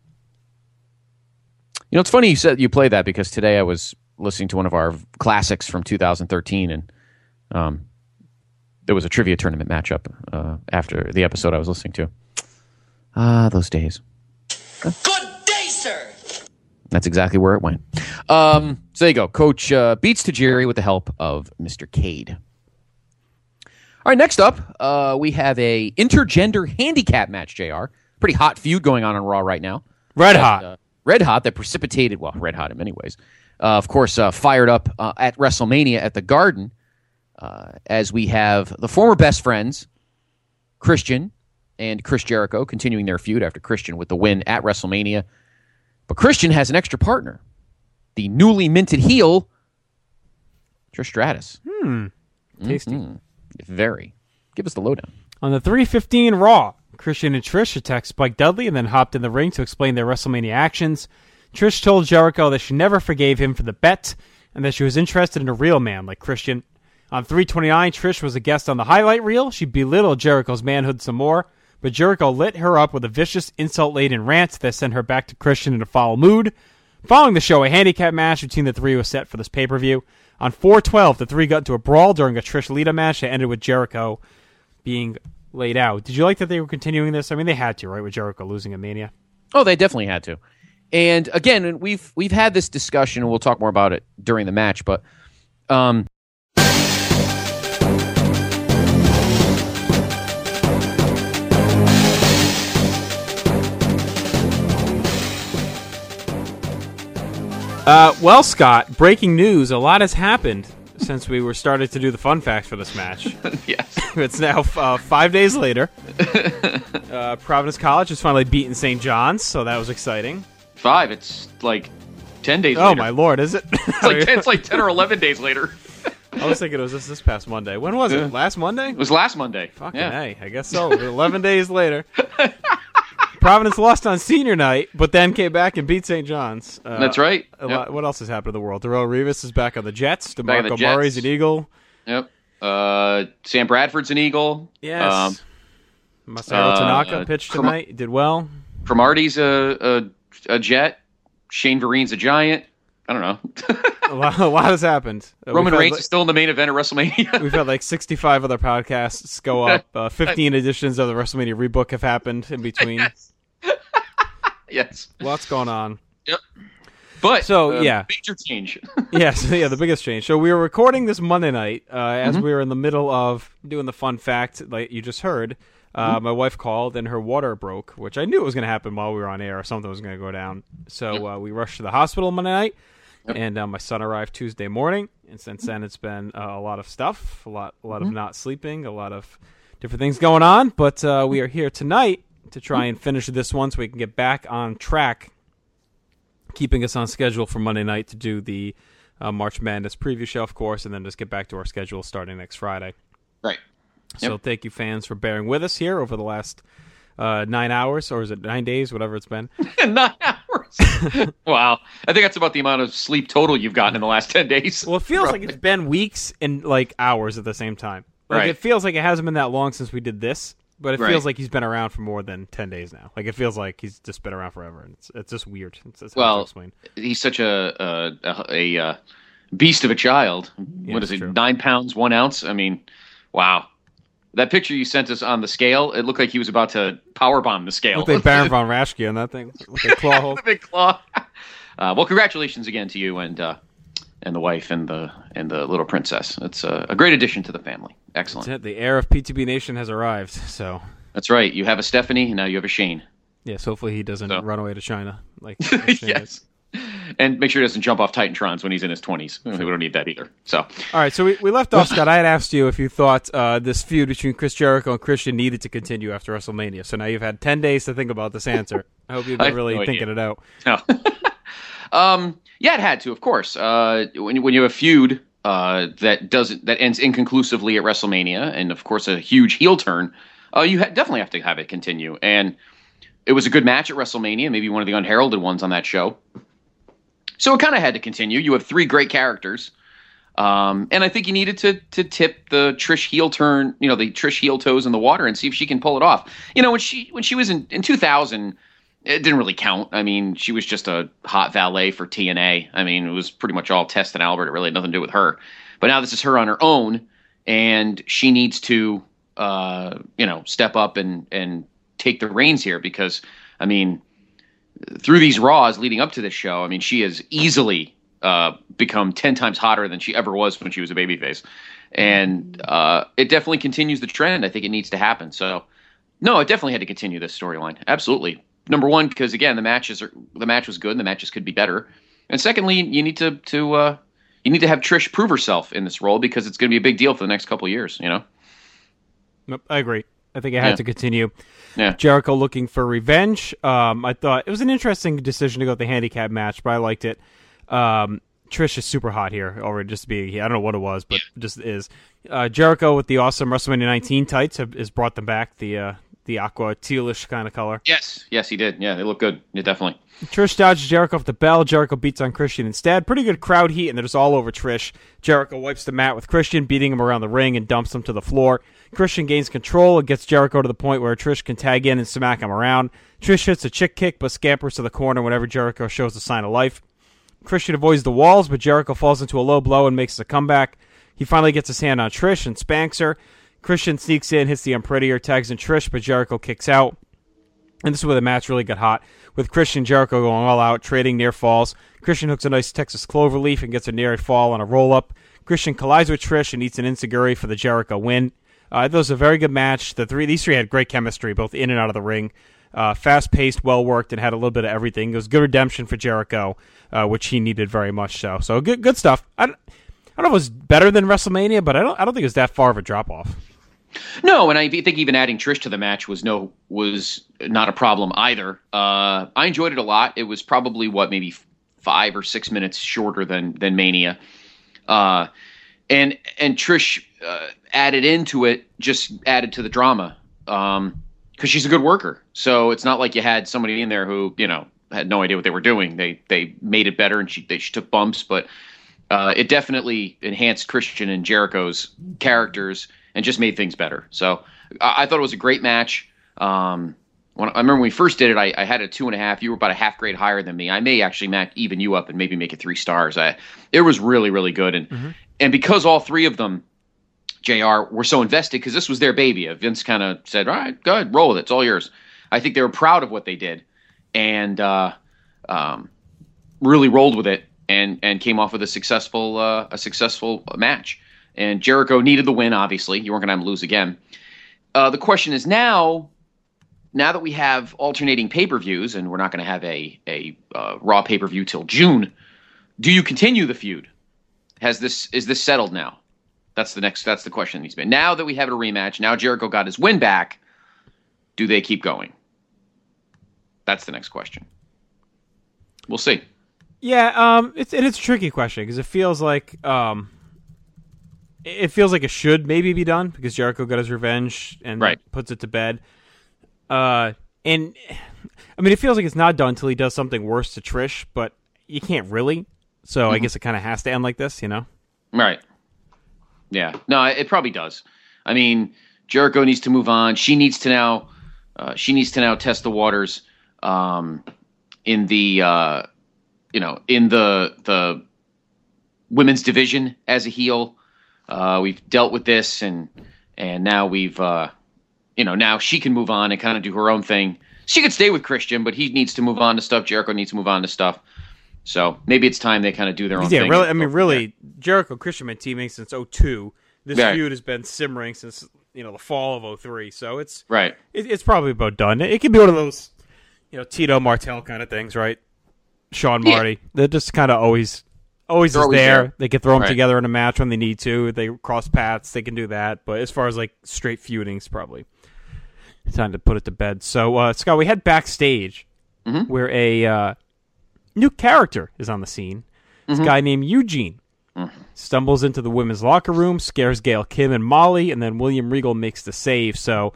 It's funny you said you played that because today I was listening to one of our classics from 2013, and there was a trivia tournament matchup after the episode I was listening to. Those days. Good day, sir. That's exactly where it went. So there you go. Coach beats Tajiri with the help of Mr. Cade. All right, next up, we have a intergender handicap match, JR. Pretty hot feud going on Raw right now. Red hot that precipitated, red hot in many ways. Of course, fired up at WrestleMania at the Garden, as we have the former best friends, Christian and Chris Jericho, continuing their feud after Christian with the win at WrestleMania. But Christian has an extra partner, the newly minted heel, Trish Stratus. Tasty. Mm-hmm. Very. Give us the lowdown. On the 3:15 Raw, Christian and Trish attacked Spike Dudley and then hopped in the ring to explain their WrestleMania actions. Trish told Jericho that she never forgave him for the bet and that she was interested in a real man like Christian. On 329, Trish was a guest on the highlight reel. She belittled Jericho's manhood some more, but Jericho lit her up with a vicious, insult-laden rant that sent her back to Christian in a foul mood. Following the show, a handicap match between the three was set for this pay-per-view. On 412, the three got into a brawl during a Trish-Lita match that ended with Jericho being laid out. Did you like that they were continuing this? I mean, they had to, right, with Jericho losing at Mania? Oh, they definitely had to. And again, we've had this discussion, and we'll talk more about it during the match, but well, Scott, breaking news. A lot has happened since we were started to do the fun facts for this match. yes. It's now 5 days later. Providence College has finally beaten St. John's, so that was exciting. 5. It's like 10 days Oh, later. my Lord, is it? It's like 10 or 11 days later. I was thinking it was this past Monday. When was it? Last Monday? It was last Monday. Fucking yeah. hey, I guess so. 11 days later. Providence lost on senior night, but then came back and beat St. John's. That's right. What else has happened in the world? Darrell Rivas is back on the Jets. Back on the DeMarco Jets. Murray's an Eagle. Yep. Sam Bradford's an Eagle. Yes. Masaru Tanaka pitched tonight. Did well. Cromartie's a Jet. Shane Vereen's a Giant. I don't know. A lot has happened. Roman Reigns is still in the main event of WrestleMania. We've had like 65 other podcasts go up. 15 editions of the WrestleMania rebook have happened in between. Yes. Lots going on. Yep. But so yeah, major change. Yes, yeah, the biggest change. So we were recording this Monday night as we were in the middle of doing the fun fact, like you just heard. My wife called and her water broke, which I knew was going to happen while we were on air. Or something was going to go down. So we rushed to the hospital Monday night, and my son arrived Tuesday morning. And since then, it's been a lot of stuff, a lot of not sleeping, a lot of different things going on. But we are here tonight to try and finish this one so we can get back on track, keeping us on schedule for Monday night to do the March Madness preview show, of course, and then just get back to our schedule starting next Friday. Right. So thank you, fans, for bearing with us here over the last 9 hours, or is it 9 days, whatever it's been. 9 hours. Wow. I think that's about the amount of sleep total you've gotten in the last 10 days. Well, it feels like it's been weeks and like hours at the same time. Like Right. It feels like it hasn't been that long since we did this, but it Right. feels like he's been around for more than 10 days now. Like it feels like he's just been around forever, and it's just weird. It's hard to explain. He's such a beast of a child. Yeah, What is it's it? true. 9 pounds, 1 ounce. I mean, wow. That picture you sent us on the scale, it looked like he was about to powerbomb the scale. Look like Baron von Raschke on that thing with the claw hole. The big claw. Well, congratulations again to you and the wife and the little princess. It's a great addition to the family. Excellent. That's it. The heir of PTB Nation has arrived. So That's right. You have a Stephanie, and now you have a Shane. yes, hopefully he doesn't So. run away to China. Like Yes. And make sure he doesn't jump off Titantrons when he's in his 20s. We don't need that either. So, All right, so we left off, Scott. I had asked you if you thought this feud between Chris Jericho and Christian needed to continue after WrestleMania. So now you've had 10 days to think about this answer. I hope you've I been have really no thinking idea. it out. no. Yeah, it had to, of course. When you have a feud that ends inconclusively at WrestleMania, and of course a huge heel turn, you definitely have to have it continue. And it was a good match at WrestleMania, maybe one of the unheralded ones on that show. So it kind of had to continue. You have 3 great characters. And I think you needed to tip the Trish heel turn, the Trish heel toes in the water and see if she can pull it off. When she was in 2000, it didn't really count. I mean, she was just a hot valet for TNA. I mean, it was pretty much all Test and Albert. It really had nothing to do with her. But now this is her on her own, and she needs to, step up and take the reins here because, I mean, through these Raws leading up to this show, I mean, she has easily become 10 times hotter than she ever was when she was a babyface. And it definitely continues the trend. I think it needs to happen. So, no, it definitely had to continue this storyline. Absolutely. Number one, because, again, the match was good and the matches could be better. And secondly, you need to have Trish prove herself in this role because it's going to be a big deal for the next couple of years, Nope, I agree. I think it had to continue. Yeah. Jericho looking for revenge. I thought it was an interesting decision to go with the handicap match, but I liked it. Trish is super hot here already, just to be. I don't know what it was, but it just is. Jericho with the awesome WrestleMania 19 tights has brought them back. The the aqua tealish kind of color. Yes, he did. Yeah, they look good. Yeah, definitely. Trish dodges Jericho off the bell. Jericho beats on Christian instead. Pretty good crowd heat, and they're just all over Trish. Jericho wipes the mat with Christian, beating him around the ring and dumps him to the floor. Christian gains control and gets Jericho to the point where Trish can tag in and smack him around. Trish hits a chick kick, but scampers to the corner whenever Jericho shows a sign of life. Christian avoids the walls, but Jericho falls into a low blow and makes a comeback. He finally gets his hand on Trish and spanks her. Christian sneaks in, hits the Unprettier, tags in Trish, but Jericho kicks out. And this is where the match really got hot, with Christian and Jericho going all out, trading near falls. Christian hooks a nice Texas cloverleaf and gets a near fall on a roll-up. Christian collides with Trish and eats an enziguri for the Jericho win. It was a very good match. These three had great chemistry, both in and out of the ring. Fast-paced, well-worked, and had a little bit of everything. It was good redemption for Jericho, which he needed very much so. So good stuff. I don't know if it was better than WrestleMania, but I don't think it was that far of a drop-off. No, and I think even adding Trish to the match was not a problem either. I enjoyed it a lot. It was probably maybe 5 or 6 minutes shorter than Mania, and Trish added into it, just added to the drama because she's a good worker. So it's not like you had somebody in there who had no idea what they were doing. They made it better, and she took bumps, but it definitely enhanced Christian and Jericho's characters and just made things better. So I thought it was a great match. I remember when we first did it, I had a 2.5. You were about a half grade higher than me. I may actually even you up and maybe make it 3 stars. It was really, really good. And because all three of them, JR, were so invested, because this was their baby. Vince kind of said, all right, go ahead, roll with it. It's all yours. I think they were proud of what they did and really rolled with it and came off with a successful match. And Jericho needed the win, obviously. You weren't going to have him lose again. The question is now that we have alternating pay-per-views, and we're not going to have a Raw pay-per-view till June, do you continue the feud? Is this settled now? That's the question that needs to be. Now that we have a rematch, now Jericho got his win back, do they keep going? That's the next question. We'll see. Yeah, it's a tricky question because it feels like it should maybe be done because Jericho got his revenge and puts it to bed. And I mean, it feels like it's not done until he does something worse to Trish, but you can't really. So I guess it kind of has to end like this, Right. Yeah. No, it probably does. I mean, Jericho needs to move on. She needs to now test the waters in the women's division as a heel. We've dealt with this, and now we've now she can move on and kind of do her own thing. She could stay with Christian, but he needs to move on to stuff. Jericho needs to move on to stuff. So maybe it's time they kind of do their own thing. Yeah, really. I mean, really, Jericho Christian been teaming since 2002. This feud has been simmering since the fall of 2003. So it's right. It's probably about done. It could be one of those Tito Martel kind of things, right? Shawn Marty. They're just kind of always is there. They can throw them together in a match when they need to. They cross paths. They can do that. But as far as like straight feuding, it's probably time to put it to bed. So, Scott, we head backstage where a new character is on the scene. This guy named Eugene stumbles into the women's locker room, scares Gail Kim and Molly, and then William Regal makes the save. So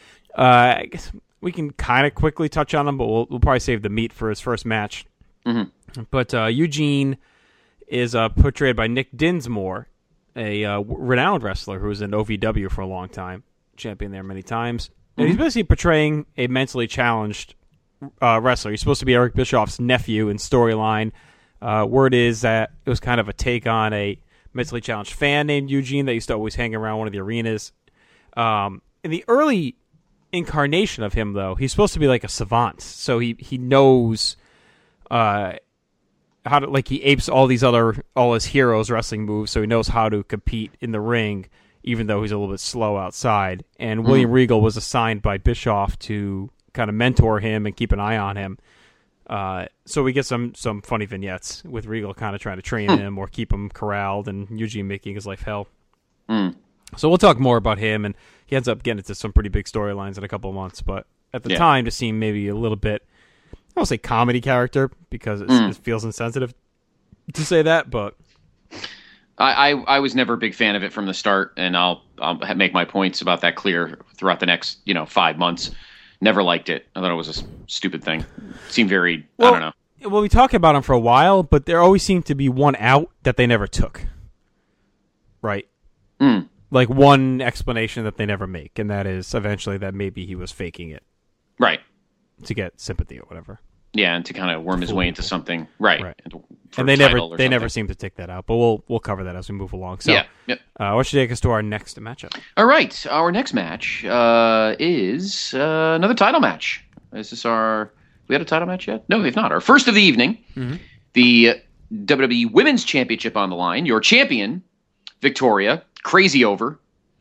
I guess we can kind of quickly touch on him, but we'll probably save the meat for his first match. But Eugene is portrayed by Nick Dinsmore, a renowned wrestler who was in OVW for a long time, champion there many times. And he's basically portraying a mentally challenged wrestler. He's supposed to be Eric Bischoff's nephew in storyline. Word is that it was kind of a take on a mentally challenged fan named Eugene that used to always hang around one of the arenas. In the early incarnation of him, though, he's supposed to be like a savant. So he knows how to, like, he apes all his heroes' wrestling moves, so he knows how to compete in the ring, even though he's a little bit slow outside. And William Regal was assigned by Bischoff to kind of mentor him and keep an eye on him. So we get some funny vignettes with Regal kind of trying to train him or keep him corralled, and Eugene making his life hell. So we'll talk more about him, and he ends up getting into some pretty big storylines in a couple of months. But at the time, to seem maybe a little bit, I won't say comedy character because it feels insensitive to say that, but I was never a big fan of it from the start, and I'll make my points about that clear throughout the next 5 months. Never liked it. I thought it was a stupid thing. Seemed very I don't know. Well, we talked about them for a while, but there always seemed to be one out that they never took. Right? Like one explanation that they never make, and that is eventually that maybe he was faking it. Right. To get sympathy or whatever. Yeah, and to kind of worm his way into something. Right. And they never seem to take that out, but we'll cover that as we move along. So, what should take us to our next matchup? All right, our next match is another title match. Is this we had a title match yet? No, we've not. Our first of the evening, the WWE Women's Championship on the line. Your champion, Victoria, crazy over,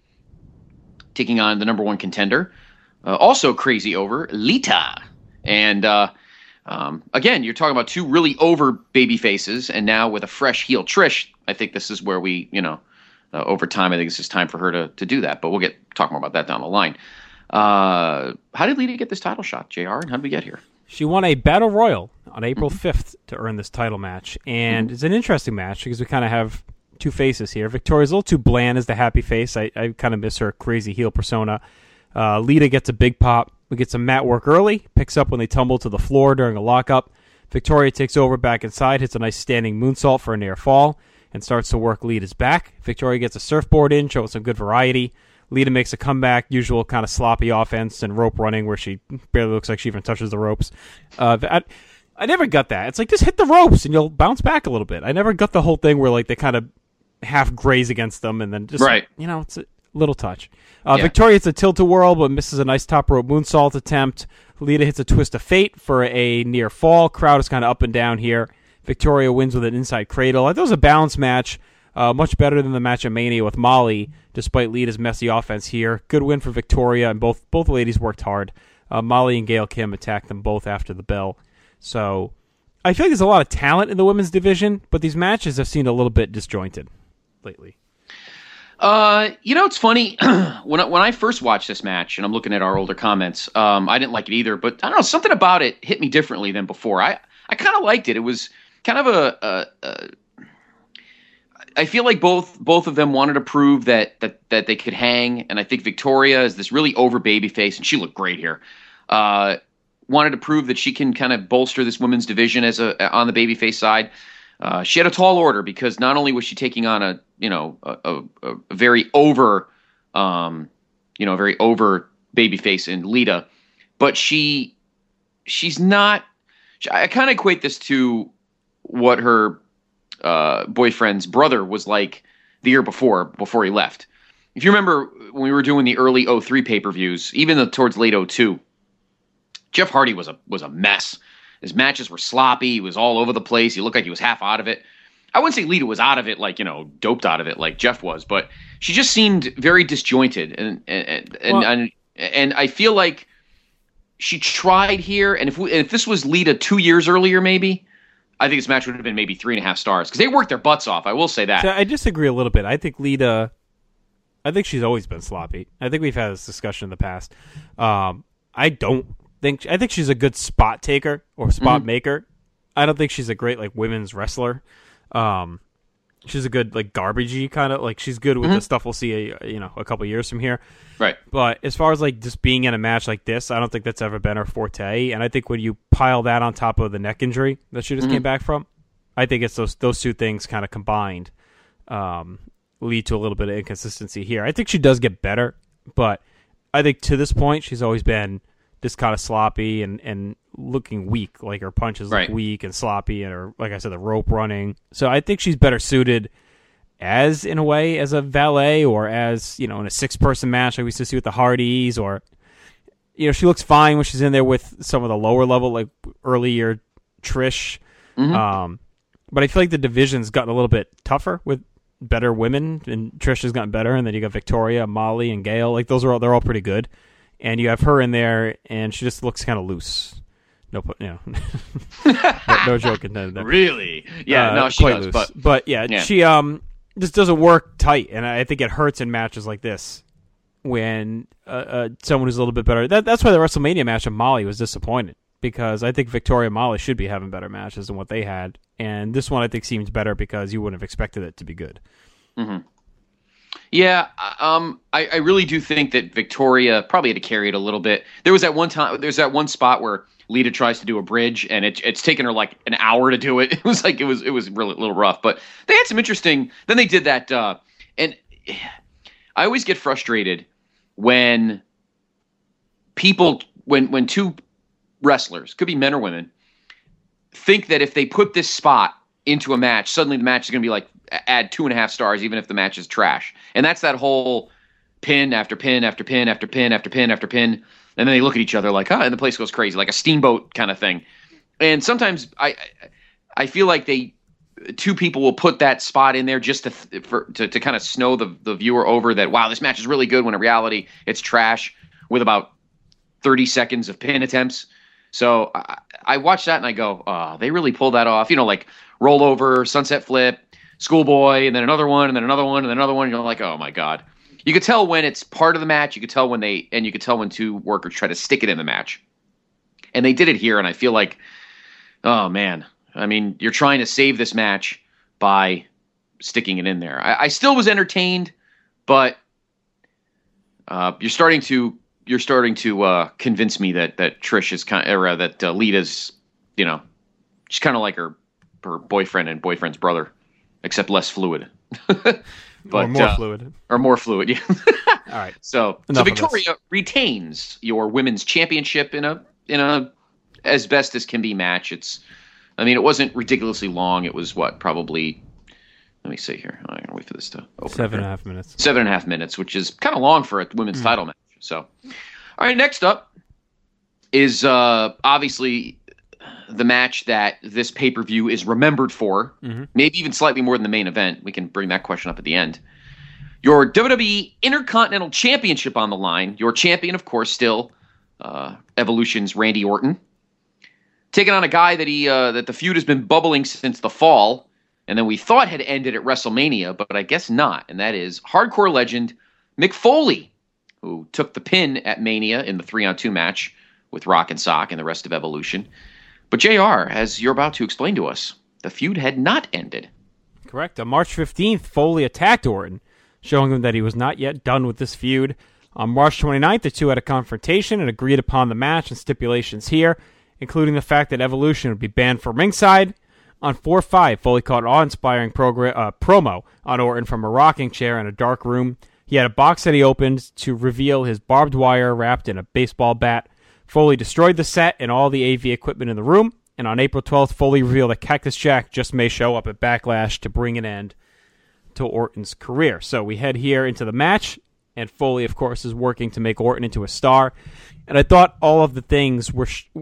taking on the number one contender, also crazy over, Lita. And again, you're talking about two really over baby faces, and now with a fresh heel Trish, I think this is where we, over time, I think it's just time for her to do that. But we'll talk more about that down the line. How did Lita get this title shot, JR, and how did we get here? She won a Battle Royal on April 5th to earn this title match, and it's an interesting match because we kind of have two faces here. Victoria's a little too bland as the happy face. I kind of miss her crazy heel persona. Lita gets a big pop. We get some mat work early, picks up when they tumble to the floor during a lockup. Victoria takes over back inside, hits a nice standing moonsault for a near fall, and starts to work Lita's back. Victoria gets a surfboard in, showing some good variety. Lita makes a comeback, usual kind of sloppy offense and rope running where she barely looks like she even touches the ropes. I never got that. It's like, just hit the ropes and you'll bounce back a little bit. I never got the whole thing where like they kind of half graze against them and then just, it's a little touch. Victoria hits a tilt-a-whirl but misses a nice top rope moonsault attempt. Lita hits a twist of fate for a near fall. Crowd is kind of up and down here. Victoria wins with an inside cradle. I thought it was a balanced match. Much better than the match at Mania with Molly, despite Lita's messy offense here. Good win for Victoria, and both ladies worked hard. Molly and Gail Kim attacked them both after the bell. So I feel like there's a lot of talent in the women's division, but these matches have seemed a little bit disjointed lately. It's funny. when I first watched this match, and I'm looking at our older comments, I didn't like it either, but I don't know, something about it hit me differently than before. I kind of liked it. It was kind of I feel like both of them wanted to prove that they could hang, and I think Victoria is this really over baby face, and she looked great here. Wanted to prove that she can kind of bolster this women's division on the babyface side. She had a tall order because not only was she taking on a very over very over babyface in Lita, but she's not. I kind of equate this to what her boyfriend's brother was like the year before he left. If you remember when we were doing the early 03 pay-per-views, even towards late 02, Jeff Hardy was a mess. His matches were sloppy. He was all over the place. He looked like he was half out of it. I wouldn't say Lita was out of it, like, doped out of it like Jeff was, but she just seemed very disjointed. And I feel like she tried here. And if this was Lita 2 years earlier, maybe, I think this match would have been maybe 3.5 stars because they worked their butts off. I will say that. So I disagree a little bit. I think Lita, she's always been sloppy. I think we've had this discussion in the past. I think she's a good spot taker or spot maker. I don't think she's a great like women's wrestler. She's a good like garbagey kind of like she's good with the stuff we'll see a couple years from here. Right. But as far as like just being in a match like this, I don't think that's ever been her forte. And I think when you pile that on top of the neck injury that she just came back from, I think it's those two things kind of combined lead to a little bit of inconsistency here. I think she does get better, but I think to this point she's always been just kind of sloppy and looking weak. Like her punches look weak and sloppy, and her, like I said, the rope running. So I think she's better suited in a way as a valet or as, in a 6-person match like we used to see with the Hardys, or, she looks fine when she's in there with some of the lower level, like earlier Trish. But I feel like the division's gotten a little bit tougher with better women, and Trish has gotten better, and then you got Victoria, Molly, and Gail. Like they're all pretty good. And you have her in there, and she just looks kind of loose. No joke intended there. Really? Yeah, no, she does. Loose. But she just doesn't work tight, and I think it hurts in matches like this when someone who's a little bit better. That's why the WrestleMania match of Molly was disappointing, because I think Victoria and Molly should be having better matches than what they had, and this one I think seems better because you wouldn't have expected it to be good. Yeah, I really do think that Victoria probably had to carry it a little bit. There's that one spot where Lita tries to do a bridge, and it's taken her like an hour to do it. It was really a little rough, but they had some interesting. Then they did that, and I always get frustrated when when two wrestlers, could be men or women, think that if they put this spot into a match, suddenly the match is going to be like add 2.5 stars, even if the match is trash. And that's that whole pin after pin after pin after pin after pin after pin. And then they look at each other like, and the place goes crazy, like a steamboat kind of thing. And sometimes I feel like two people will put that spot in there just to kind of snow the viewer over that, wow, this match is really good, when in reality it's trash with about 30 seconds of pin attempts. So I watch that and I go, oh, they really pulled that off. Like rollover, sunset flip, schoolboy, and then another one, and then another one, and then another one. And you're like, oh my God. You could tell when it's part of the match. You could tell when two workers try to stick it in the match. And they did it here, and I feel like, oh man. I mean, you're trying to save this match by sticking it in there. I still was entertained, but you're starting to convince me that Trish is that Lita's, she's kind of like her boyfriend and boyfriend's brother, except less fluid. But, or more fluid. Or more fluid, yeah. All right. So Victoria retains your women's championship in a as best as can be match. It wasn't ridiculously long. It was probably. Let me see here. I'm gonna wait for this to open. 7.5 minutes. 7.5 minutes, which is kind of long for a women's title match. So, all right. Next up is obviously the match that this pay-per-view is remembered for, maybe even slightly more than the main event. We can bring that question up at the end. Your WWE Intercontinental Championship on the line. Your champion, of course, still Evolution's Randy Orton, taking on a guy that the feud has been bubbling since the fall, and then we thought had ended at WrestleMania, but I guess not. And that is hardcore legend Mick Foley, who took the pin at Mania in the 3-on-2 match with Rock and Sock and the rest of Evolution. But JR, as you're about to explain to us, the feud had not ended. Correct. On March 15th, Foley attacked Orton, showing him that he was not yet done with this feud. On March 29th, the two had a confrontation and agreed upon the match and stipulations here, including the fact that Evolution would be banned from ringside. On 4/5, Foley caught an awe-inspiring promo on Orton from a rocking chair in a dark room. He had a box that he opened to reveal his barbed wire wrapped in a baseball bat. Foley destroyed the set and all the AV equipment in the room, and on April 12th, Foley revealed that Cactus Jack just may show up at Backlash to bring an end to Orton's career. So we head here into the match, and Foley, of course, is working to make Orton into a star. And I thought all the things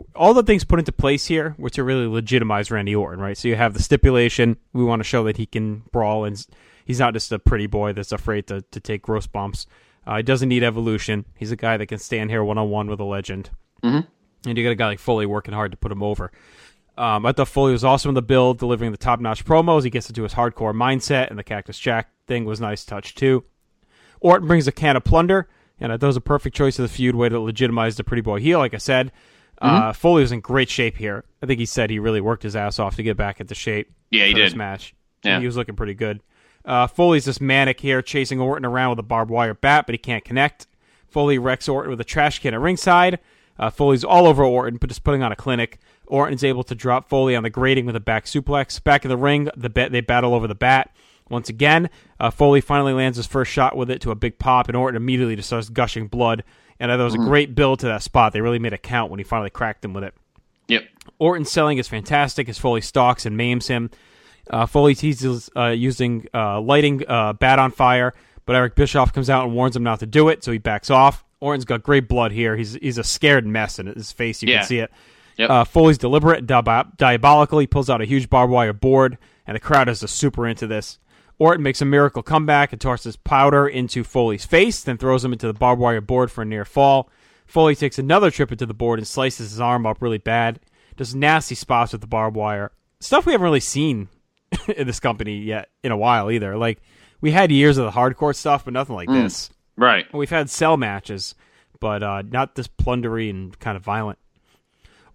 put into place here were to really legitimize Randy Orton, right? So you have the stipulation, we want to show that he can brawl, and he's not just a pretty boy that's afraid to take gross bumps. He doesn't need Evolution. He's a guy that can stand here one-on-one with a legend. Mm-hmm. And you got a guy like Foley working hard to put him over. I thought Foley was awesome in the build, delivering the top-notch promos. He gets into his hardcore mindset, and the Cactus Jack thing was nice touch, too. Orton brings a can of plunder, and that was a perfect choice of the feud, way to legitimize the pretty boy heel, like I said. Foley was in great shape here. I think he said he really worked his ass off to get back into shape for this match. Yeah. He was looking pretty good. Foley's just manic here, chasing Orton around with a barbed wire bat, but he can't connect. Foley wrecks Orton with a trash can at ringside. Foley's all over Orton, but just putting on a clinic. Orton's able to drop Foley on the grating with a back suplex. Back in the ring, they battle over the bat. Once again, Foley finally lands his first shot with it to a big pop, and Orton immediately just starts gushing blood. And that was a great build to that spot. They really made it count when he finally cracked him with it. Yep. Orton's selling is fantastic as Foley stalks and maims him. Foley teases lighting bat on fire, but Eric Bischoff comes out and warns him not to do it, so he backs off. Orton's got great blood here. He's a scared mess in his face. You can see it. Yep. Foley's deliberate and diabolical. He pulls out a huge barbed wire board, and the crowd is just super into this. Orton makes a miracle comeback and tosses powder into Foley's face, then throws him into the barbed wire board for a near fall. Foley takes another trip into the board and slices his arm up really bad. Does nasty spots with the barbed wire. Stuff we haven't really seen in this company yet in a while either. Like, we had years of the hardcore stuff, but nothing like this. Right. We've had cell matches, but not this plundery and kind of violent.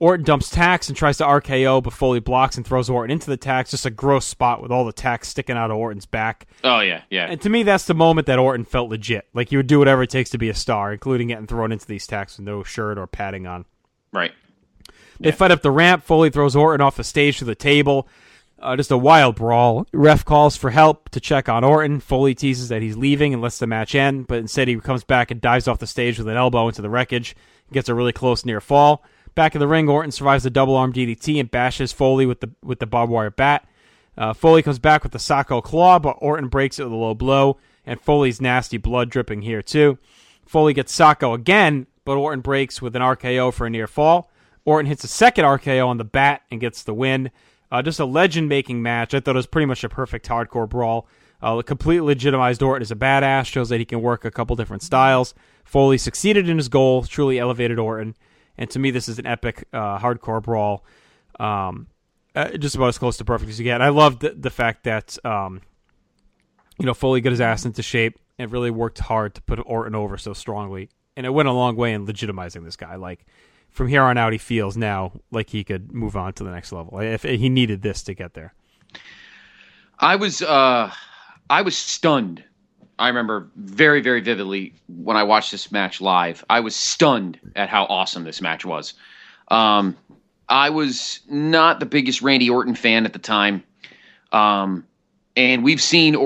Orton dumps tacks and tries to RKO, but Foley blocks and throws Orton into the tacks. Just a gross spot with all the tacks sticking out of Orton's back. Oh, yeah. And to me, that's the moment that Orton felt legit. Like he would do whatever it takes to be a star, including getting thrown into these tacks with no shirt or padding on. Right. They fight up the ramp. Foley throws Orton off the stage to the table. Just a wild brawl. Ref calls for help to check on Orton. Foley teases that he's leaving and lets the match end, but instead he comes back and dives off the stage with an elbow into the wreckage. Gets a really close near fall. Back in the ring, Orton survives the double arm DDT and bashes Foley with the barbed wire bat. Foley comes back with the Sacco claw, but Orton breaks it with a low blow, and Foley's nasty blood dripping here too. Foley gets Sacco again, but Orton breaks with an RKO for a near fall. Orton hits a second RKO on the bat and gets the win. Just a legend-making match. I thought it was pretty much a perfect hardcore brawl. Completely legitimized Orton as a badass, shows that he can work a couple different styles. Foley succeeded in his goal, truly elevated Orton. And to me, this is an epic hardcore brawl. Just about as close to perfect as you get. I love the fact that Foley got his ass into shape and really worked hard to put Orton over so strongly. And it went a long way in legitimizing this guy. Like, from here on out, he feels now like he could move on to the next level. If he needed this to get there. I was stunned. I remember very, very vividly when I watched this match live. I was stunned at how awesome this match was. I was not the biggest Randy Orton fan at the time. And we've seen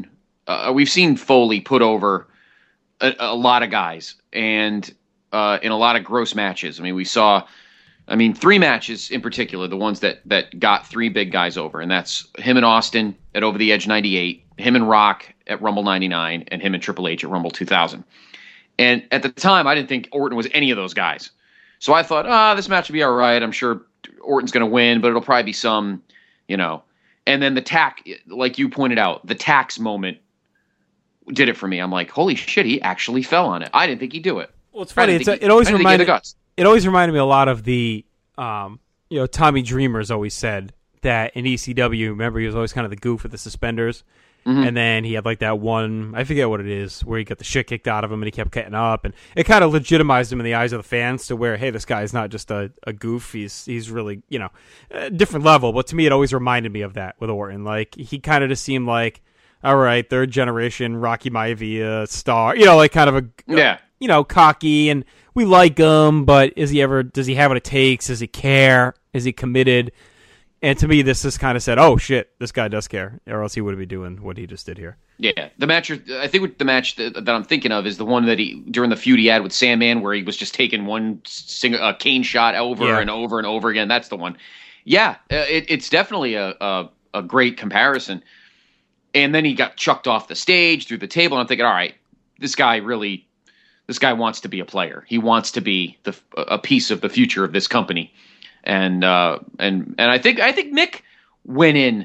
Foley put over a lot of guys and in a lot of gross matches. I mean, we saw, three matches in particular, the ones that got three big guys over, and that's him and Austin at Over the Edge 98, him and Rock at Rumble 99, and him and Triple H at Rumble 2000. And at the time, I didn't think Orton was any of those guys. So I thought, this match will be all right. I'm sure Orton's going to win, but it'll probably be some, And then the tack, like you pointed out, the tax moment did it for me. I'm like, holy shit, he actually fell on it. I didn't think he'd do it. Well, it's funny. It always reminded me a lot of the, Tommy Dreamer's always said that in ECW, remember, he was always kind of the goof with the suspenders. Mm-hmm. And then he had like that one, I forget what it is, where he got the shit kicked out of him and he kept getting up. And it kind of legitimized him in the eyes of the fans to where, hey, this guy is not just a goof. He's really, a different level. But to me, it always reminded me of that with Orton. Like, he kind of just seemed like, all right, third generation Rocky Maivia star, like kind of cocky, and we like him, but does he have what it takes? Does he care? Is he committed? And to me, this just kind of said, oh, shit, this guy does care, or else he wouldn't be doing what he just did here. Yeah, the match, I think the match that I'm thinking of is the one that during the feud he had with Sandman, where he was just taking one cane shot over and over and over again. That's the one. Yeah, it's definitely a great comparison. And then he got chucked off the stage through the table, and I'm thinking, all right, this guy wants to be a player. He wants to be a piece of the future of this company. And I think Mick went in,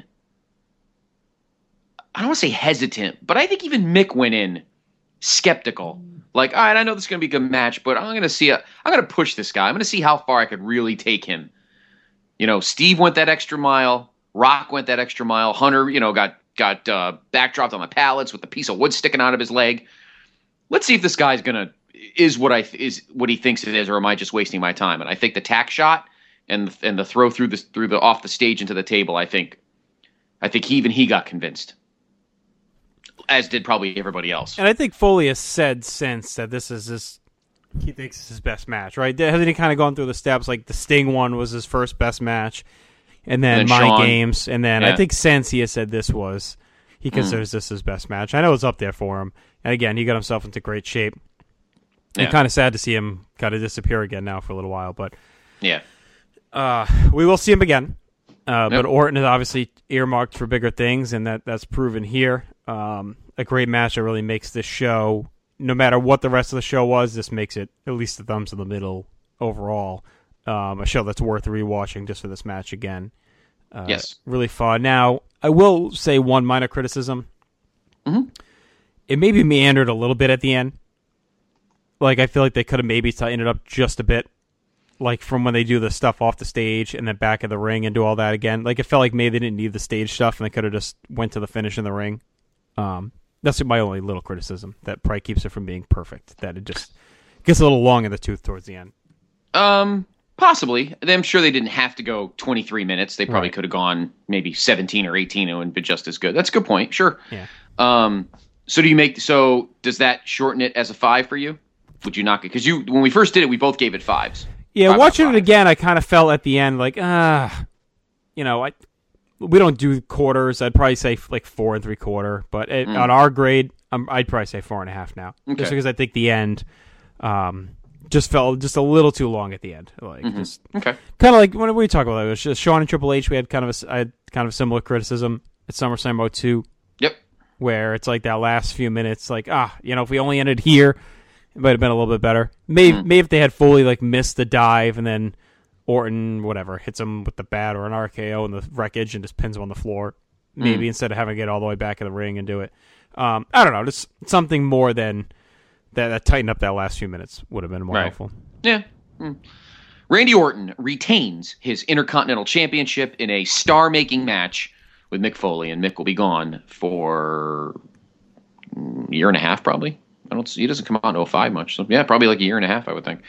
I don't want to say hesitant, but I think even Mick went in skeptical. Like, all right, I know this is going to be a good match, but I'm going to push this guy. I'm going to see how far I could really take him. Steve went that extra mile. Rock went that extra mile. Hunter, got backdropped on the pallets with a piece of wood sticking out of his leg. Let's see if this guy's is what he thinks it is, or am I just wasting my time? And I think the tack shot and the throw through the off the stage into the table, I think he got convinced, as did probably everybody else. And I think Foley has said since that he thinks it's his best match, right? Hasn't he kind of gone through the steps? Like the Sting one was his first best match, and then Mind Shawn. Games, and then I think since he has said he considers this his best match. I know it's up there for him, and again, he got himself into great shape. And kind of sad to see him kind of disappear again now for a little while, but yeah. We will see him again, but Orton is obviously earmarked for bigger things, and that's proven here. A great match that really makes this show, no matter what the rest of the show was, this makes it at least the thumbs in the middle overall. A show that's worth rewatching just for this match again. Yes. Really fun. Now, I will say one minor criticism. Mm-hmm. It maybe meandered a little bit at the end. Like, I feel like they could have maybe tightened it up just a bit. Like, from when they do the stuff off the stage and then back of the ring and do all that again. Like, it felt like maybe they didn't need the stage stuff and they could have just went to the finish in the ring. That's my only little criticism. That probably keeps it from being perfect. That it just gets a little long in the tooth towards the end. Possibly. I'm sure they didn't have to go 23 minutes. They probably could have gone maybe 17 or 18 and been just as good. That's a good point. Sure. Yeah. So does that shorten it as a 5 for you? Would you knock it? Because when we first did it, we both gave it 5s. Yeah, 5 watching it again, I kind of felt at the end like, we don't do quarters. I'd probably say like 4 3/4. But on our grade, I'd probably say 4.5 now. Okay. Just because I think the end just felt just a little too long at the end. Just okay. Kind of like when we talk about it, it was just Shawn and Triple H. I had kind of similar criticism at SummerSlam 02. Yep. Where it's like that last few minutes, like if we only ended here, it might have been a little bit better. Maybe if they had fully like missed the dive and then Orton hits him with the bat or an RKO in the wreckage and just pins him on the floor. Maybe instead of having to get all the way back in the ring and do it. I don't know, just something more than that tightened up that last few minutes would have been more helpful. Yeah. Randy Orton retains his Intercontinental Championship in a star-making match with Mick Foley, and Mick will be gone for a year and a half, probably. He doesn't come out in 05 much, so yeah, probably like a year and a half, I would think.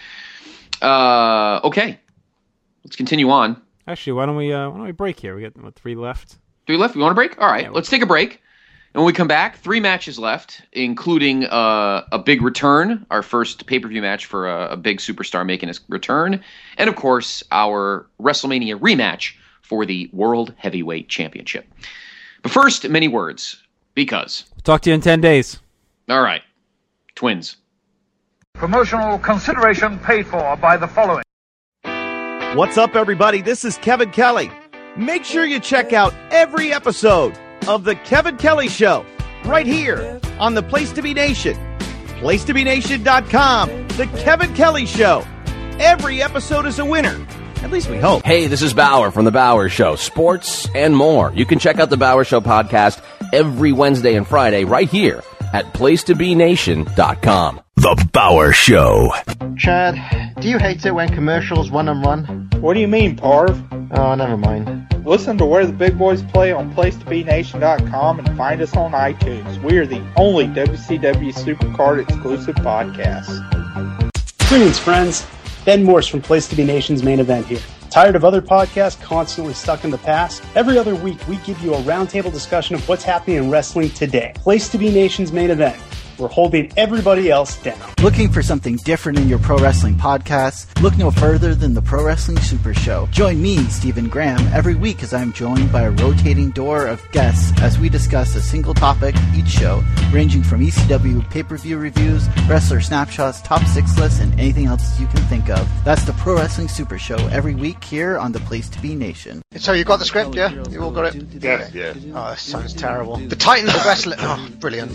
Okay, let's continue on. Actually, why don't we break here? We got 3 left. 3 left. We want to break? All right, yeah, let's take a break. And when we come back, 3 matches left, including a big return, our first pay-per-view match for a big superstar making his return, and of course, our WrestleMania rematch for the World Heavyweight Championship. But first, many words, because... We'll talk to you in 10 days. All right. Twins. Promotional consideration paid for by the following. What's up, everybody? This is Kevin Kelly. Make sure you check out every episode of The Kevin Kelly Show right here on the Place to Be Nation. PlaceToBeNation.com. The Kevin Kelly Show. Every episode is a winner. At least we hope. Hey, this is Bauer from The Bauer Show. Sports and more. You can check out The Bauer Show podcast every Wednesday and Friday right here at PlaceToBeNation.com. The Bauer Show. Chad, do you hate it when commercials run and run? What do you mean, Parv? Oh, never mind. Listen to Where the Big Boys Play on PlaceToBeNation.com and find us on iTunes. We are the only WCW Supercard exclusive podcast. Greetings, friends. Ben Morse from Place to Be Nation's Main Event here. Tired of other podcasts constantly stuck in the past? Every other week, we give you a roundtable discussion of what's happening in wrestling today. Place to Be Nation's Main Event. We're holding everybody else down. Looking for something different in your pro wrestling podcasts? Look no further than the Pro Wrestling Super Show. Join me, Stephen Graham, every week as I'm joined by a rotating door of guests as we discuss a single topic each show, ranging from ECW pay-per-view reviews, wrestler snapshots, top 6 lists, and anything else you can think of. That's the Pro Wrestling Super Show every week here on the Place to Be Nation. So you got the script, yeah? You all got it? Yeah. Oh, this sounds terrible. The Titans of Wrestling... Oh, brilliant.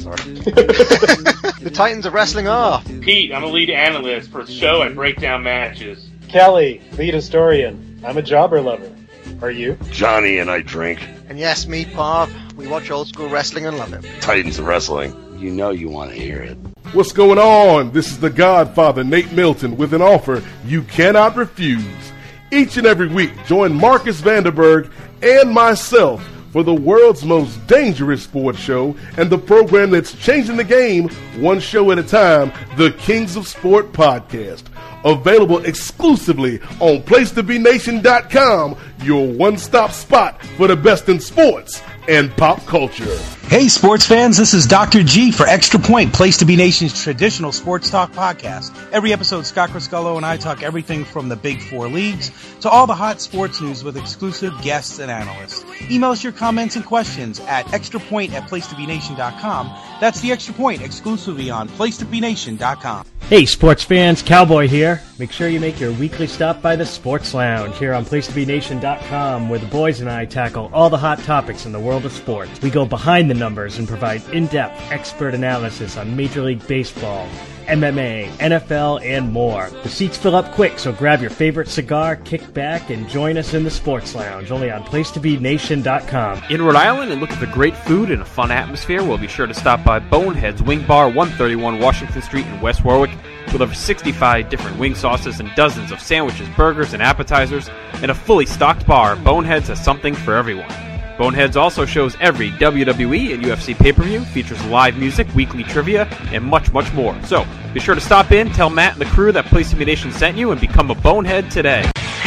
The Titans of Wrestling are... Pete, I'm a lead analyst for the show. I break down matches. Kelly, lead historian. I'm a jobber lover. Are you? Johnny and I drink. And yes, me, Parv. We watch old school wrestling and love it. Titans of Wrestling. You know you want to hear it. What's going on? This is the Godfather, Nate Milton, with an offer you cannot refuse. Each and every week, join Marcus Vanderberg and myself for the world's most dangerous sports show and the program that's changing the game one show at a time, the Kings of Sport Podcast. Available exclusively on PlaceToBeNation.com, your one-stop spot for the best in sports and pop culture. Hey, sports fans, this is Dr. G for Extra Point, Place to Be Nation's traditional sports talk podcast. Every episode, Scott Criscullo and I talk everything from the big 4 leagues to all the hot sports news with exclusive guests and analysts. Email us your comments and questions at extrapoint@placetobenation.com. That's the Extra Point exclusively on PlaceToBeNation.com. Hey, sports fans, Cowboy here. Make sure you make your weekly stop by the Sports Lounge here on PlaceToBeNation.com, where the boys and I tackle all the hot topics in the world of sports. We go behind the numbers and provide in-depth expert analysis on Major League Baseball, MMA, NFL, and more. The seats fill up quick, so grab your favorite cigar, kick back, and join us in the Sports Lounge, only on PlaceToBeNation.com. In Rhode Island and looking for great food and a fun atmosphere, we'll be sure to stop by Bonehead's Wing Bar, 131 Washington Street in West Warwick, with over 65 different wing sauces and dozens of sandwiches, burgers, and appetizers. In a fully stocked bar, Bonehead's has something for everyone. Boneheads also shows every WWE and UFC pay-per-view, features live music, weekly trivia, and much, much more. So, be sure to stop in, tell Matt and the crew that Place to Be Nation sent you, and become a Bonehead today.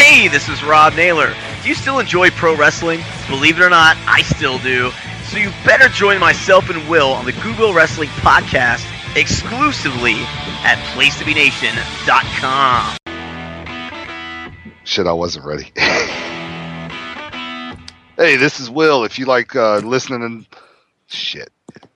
Hey, this is Rob Naylor. Do you still enjoy pro wrestling? Believe it or not, I still do. So you better join myself and Will on the Goodwill Wrestling Podcast exclusively at PlaceToBeNation.com. Shit, I wasn't ready. Hey, this is Will. If you like listening and... Shit.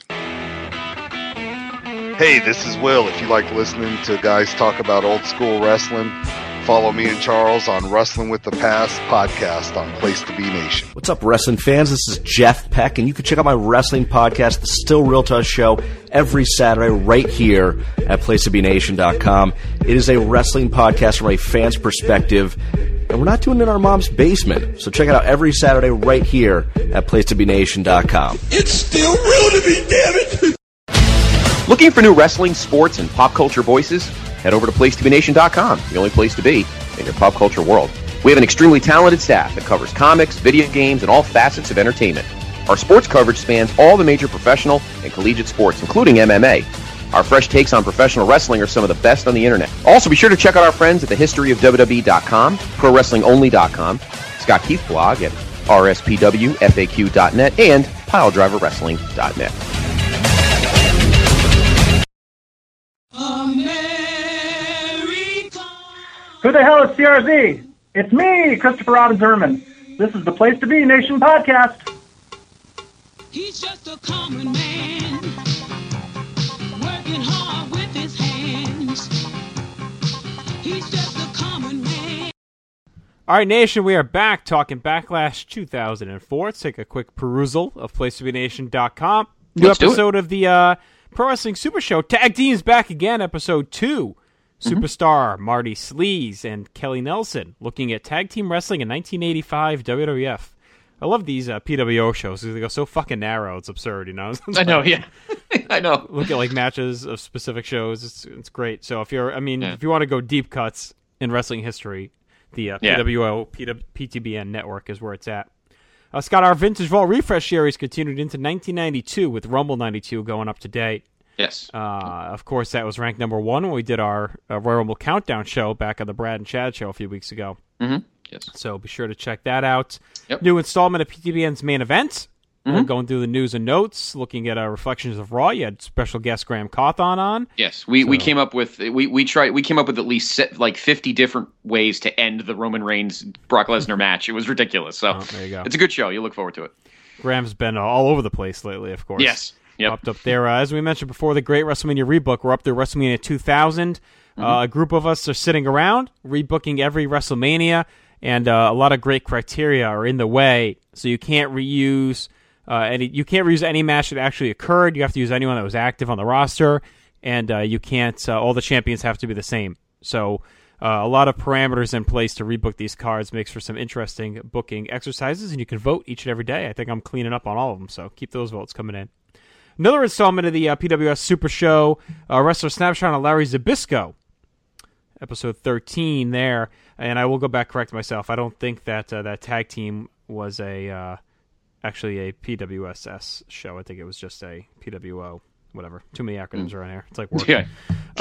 Hey, this is Will. If you like listening to guys talk about old school wrestling, follow me and Charles on Wrestling with the Past podcast on Place to Be Nation. What's up, wrestling fans? This is Jeff Peck, and you can check out my wrestling podcast, The Still Real to Us Show, every Saturday right here at PlaceToBeNation.com. It is a wrestling podcast from a fan's perspective, and we're not doing it in our mom's basement. So check it out every Saturday right here at PlaceToBeNation.com. It's still real to me, damn it! Looking for new wrestling, sports, and pop culture voices? Head over to PlaceToBeNation.com, the only place to be in your pop culture world. We have an extremely talented staff that covers comics, video games, and all facets of entertainment. Our sports coverage spans all the major professional and collegiate sports, including MMA. Our fresh takes on professional wrestling are some of the best on the internet. Also, be sure to check out our friends at thehistoryofwwe.com, ProWrestlingOnly.com, Scott Keith blog at rspwfaq.net, and PileDriverWrestling.net. Who the hell is CRZ? It's me, Christopher Robin-Zimmerman. This is the Place to Be Nation podcast. He's just a common man, working hard with his hands. He's just a common man. All right, Nation, we are back talking Backlash 2004. Let's take a quick perusal of PlaceToBeNation.com. New episode of the Pro Wrestling Super Show. Tag Team's back again, episode 2. Superstar Marty Sleaze and Kelly Nelson looking at tag team wrestling in 1985 WWF. I love these PWO shows because they go so fucking narrow. It's absurd, you know? I know, yeah. I know. Look at like matches of specific shows. It's great. So if you're, if you want to go deep cuts in wrestling history, the PWO PTBN network is where it's at. Scott, our Vintage Vault Refresh series continued into 1992 with Rumble 92 going up to date. Yes. Of course, that was ranked number 1 when we did our Royal Rumble Countdown show back on the Brad and Chad show a few weeks ago. Mm-hmm. Yes. So be sure to check that out. Yep. New installment of PTBN's main event. Going through the news and notes, looking at reflections of Raw. You had special guest Graham Cawthon on. Yes, we came up with we came up with at least like 50 different ways to end the Roman Reigns Brock Lesnar match. It was ridiculous. So there you go. It's a good show. You look forward to it. Graham's been all over the place lately, of course. Yes. Yep. Popped up there. As we mentioned before, the Great WrestleMania Rebook. We're up to WrestleMania 2000. A group of us are sitting around, rebooking every WrestleMania, and a lot of great criteria are in the way. So you can't reuse any match that actually occurred. You have to use anyone that was active on the roster, and you can't. All the champions have to be the same. So a lot of parameters in place to rebook these cards makes for some interesting booking exercises, and you can vote each and every day. I think I'm cleaning up on all of them, so keep those votes coming in. Another installment of the PWS Super Show, Wrestler Snapshot on Larry Zbyszko, episode 13 there. And I will go back, correct myself. I don't think that that tag team was actually a PWSS show. I think it was just a PWO, whatever. Too many acronyms around here. It's like work. Yeah.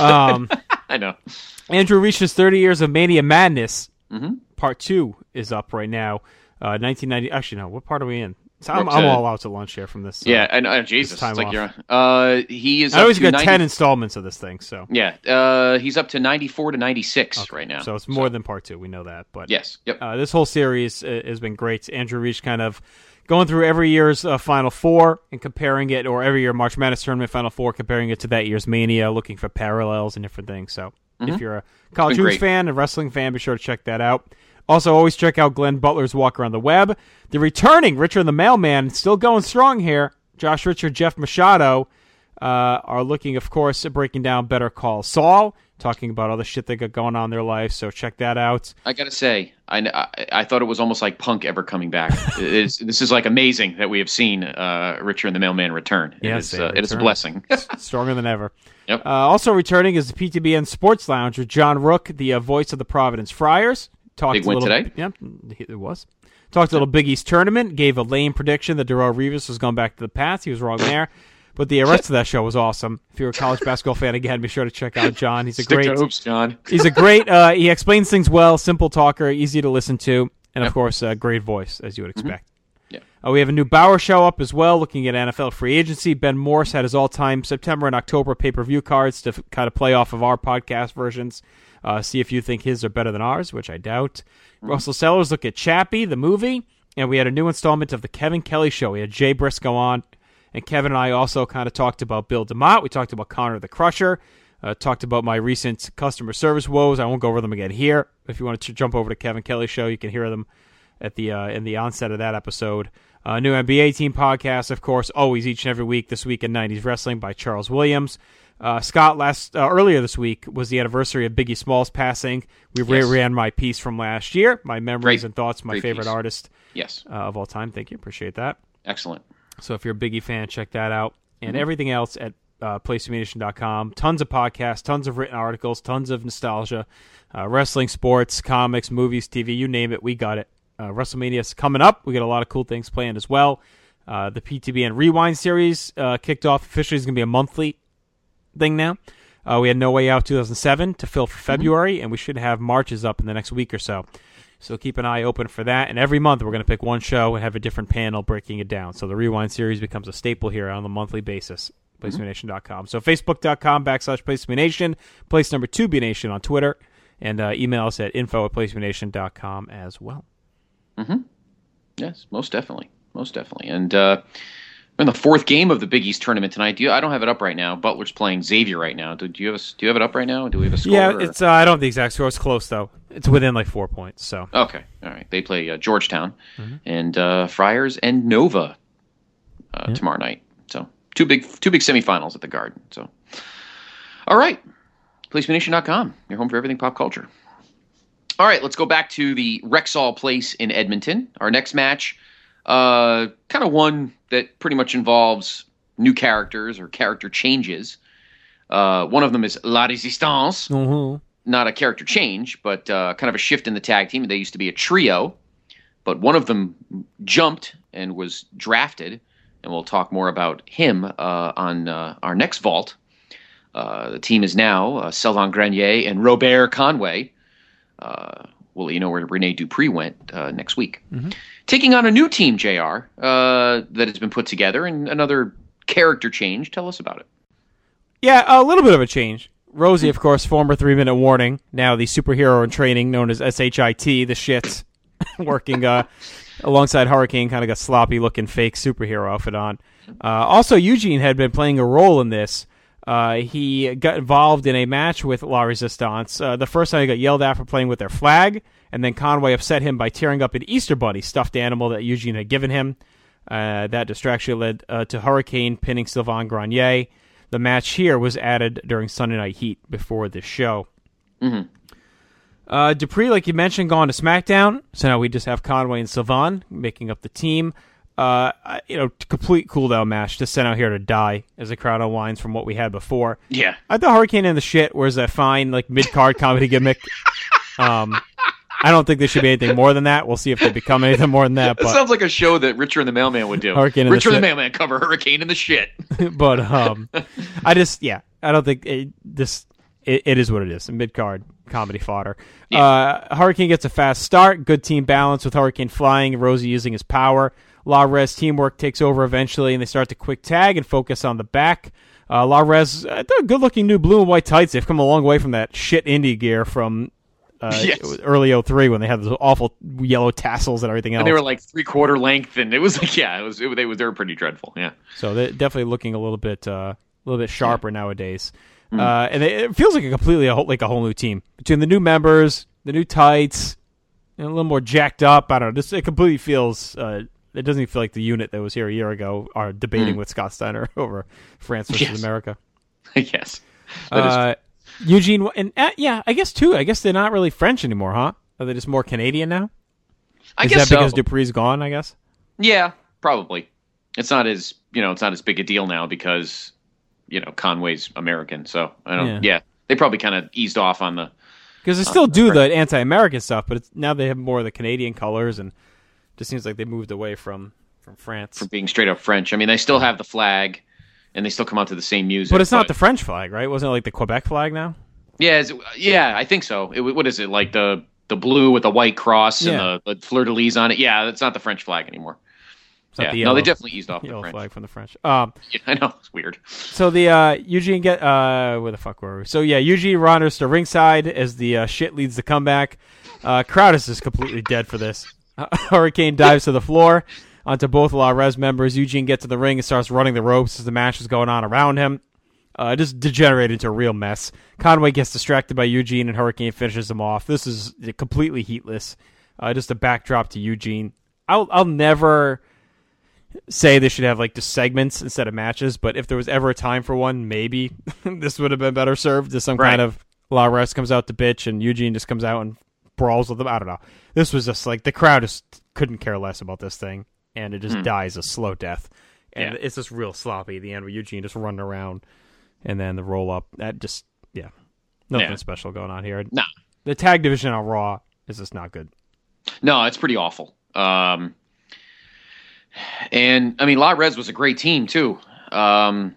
I know. Andrew reaches 30 years of Mania Madness. Part 2 is up right now. 1990. Actually, no. What part are we in? So I'm all out to lunch here from this. Yeah, and Jesus, it's like you're. He is. I always got 10 installments of this thing. So yeah, he's up to 94 to 96 right now. So it's more than part 2. We know that, but yes, yep. This whole series has been great. Andrew Reach kind of going through every year's Final Four and comparing it, or every year March Madness tournament Final Four, comparing it to that year's Mania, looking for parallels and different things. So if you're a college hoops fan, a wrestling fan, be sure to check that out. Also, always check out Glenn Butler's Walk Around the Web. The returning Richard the Mailman, still going strong here. Josh Richard, Jeff Machado are looking, of course, at breaking down Better Call Saul, talking about all the shit they got going on in their life, so check that out. I gotta say, I thought it was almost like Punk ever coming back. This is like amazing that we have seen Richard the Mailman return. Yes, it is a blessing. Stronger than ever. Yep. Also returning is the PTBN Sports Lounge with John Rook, the voice of the Providence Friars. Big win today. Yep, it was. Talked a little Big East tournament. Gave a lame prediction that Darrell Revis was going back to the past. He was wrong there. But the rest of that show was awesome. If you're a college basketball fan, again, be sure to check out John. He's a Stick great. to hoops, John. He's a great. He explains things well, simple talker, easy to listen to, and of course, a great voice, as you would expect. Yeah. We have a new Bauer show up as well, looking at NFL free agency. Ben Morse had his all-time September and October pay-per-view cards to kind of play off of our podcast versions. See if you think his are better than ours, which I doubt. Russell Sellers look at Chappie, the movie, and we had a new installment of the Kevin Kelly Show. We had Jay Briscoe on, and Kevin and I also kind of talked about Bill DeMott. We talked about Connor the Crusher, talked about my recent customer service woes. I won't go over them again here. If you want to jump over to Kevin Kelly Show, you can hear them at the in the onset of that episode. New NBA team podcast, of course, always each and every week. This week in 90s Wrestling by Charles Williams. Scott, earlier this week was the anniversary of Biggie Smalls passing. We ran my piece from last year, my memories and thoughts, my favorite piece. Artist of all time. Thank you. Appreciate that. Excellent. So if you're a Biggie fan, check that out. And everything else at PlaceToBeNation.com. Tons of podcasts, tons of written articles, tons of nostalgia, wrestling, sports, comics, movies, TV, you name it, we got it. WrestleMania is coming up. We got a lot of cool things planned as well. The PTBN Rewind series kicked off officially. It's going to be a monthly thing now. We had No Way Out 2007 to fill for February, and we should have Marches up in the next week or so. So keep an eye open for that. And every month we're going to pick one show and have a different panel breaking it down. So the Rewind series becomes a staple here on a monthly basis. PlaceToBeNation.com. So Facebook.com/PlaceToBeNation, place number 2BNation on Twitter, and email us at info@PlaceToBeNation.com as well. Yes, most definitely. And we're in the fourth game of the Big East tournament tonight. I don't have it up right now. Butler's playing Xavier right now. Do you have it up right now? Do we have a score? Yeah, it's I don't have the exact score. It's close though. It's within like 4 points. So okay, all right. They play Georgetown and Friars and Nova tomorrow night. So two big semifinals at the Garden. So all right, PlaceToBeNation.com, your home for everything pop culture. All right, let's go back to the Rexall Place in Edmonton. Our next match, kind of one that pretty much involves new characters or character changes. One of them is La Resistance. Not a character change, but kind of a shift in the tag team. They used to be a trio, but one of them jumped and was drafted, and we'll talk more about him on our next vault. The team is now Sylvain Grenier and Robert Conway. We'll let you know where Rene Dupree went next week. Taking on a new team, JR, that has been put together, and another character change. Tell us about it. Yeah, a little bit of a change. Rosie, of course, former 3-Minute Warning, now the superhero in training known as SHIT, the shit, working alongside Hurricane, kind of got sloppy-looking fake superhero outfit on. Also, Eugene had been playing a role in this. He got involved in a match with La Resistance. The first time he got yelled at for playing with their flag, and then Conway upset him by tearing up an Easter Bunny stuffed animal that Eugene had given him. That distraction led to Hurricane pinning Sylvain Grenier. The match here was added during Sunday Night Heat before this show. Dupree, like you mentioned, gone to SmackDown, so now we just have Conway and Sylvain making up the team. Complete cooldown match, just sent out here to die as the crowd unwinds from what we had before. Yeah. I thought Hurricane in the shit was a fine, like, mid-card comedy gimmick. I don't think there should be anything more than that. We'll see if they become anything more than that. That sounds like a show that Richard and the Mailman would do. Richard and the Mailman cover Hurricane in the shit. But, I don't think it is what it is. A mid-card comedy fodder. Yeah. Hurricane gets a fast start. Good team balance with Hurricane flying, Rosie using his power. La Res teamwork takes over eventually, and they start to quick tag and focus on the back. La Res, they're good-looking new blue and white tights. They've come a long way from that shit indie gear from early 03 when they had those awful yellow tassels and everything else. And they were like 3/4 length, and it was like, they were pretty dreadful. Yeah. So they're definitely looking a little bit sharper nowadays. And it feels like a whole new team between the new members, the new tights, and a little more jacked up. I don't know. It completely feels. It doesn't even feel like the unit that was here a year ago are debating with Scott Steiner over France versus America. Yes. Eugene, and I guess too. I guess they're not really French anymore, huh? Are they just more Canadian now? I guess that because Dupree's gone? I guess. Yeah, probably. It's not as big a deal now because Conway's American. So I don't. Yeah, they probably kind of eased off on the. Because they still do the anti-American stuff, but now they have more of the Canadian colors, and it just seems like they moved away from France. From being straight up French. I mean, they still have the flag. and they still come out to the same music. But it's not the French flag, right? Wasn't it like the Quebec flag now? Yeah, I think so. What is it, like the blue with the white cross and the fleur-de-lis on it? Yeah, that's not the French flag anymore. No, they definitely eased off the French flag from the French. I know, it's weird. So the Eugene where the fuck were we? So yeah, Eugene wanders to ringside as the shit leads the comeback. Crowd is just completely dead for this. Hurricane dives to the floor onto both La Res members. Eugene gets to the ring and starts running the ropes as the match is going on around him. Just degenerated into a real mess. Conway gets distracted by Eugene and Hurricane finishes him off. This is completely heatless. Just a backdrop to Eugene. I'll never say they should have like just segments instead of matches, but if there was ever a time for one, maybe this would have been better served as some kind of La Res comes out to bitch and Eugene just comes out and brawls with them. I don't know. This was just like the crowd just couldn't care less about this thing, and it just dies a slow death. And it's just real sloppy at the end with Eugene just running around. And then the roll-up, that just, nothing special going on here. Nah. The tag division on Raw is just not good. No, it's pretty awful. And, I mean, La Res was a great team, too. We'll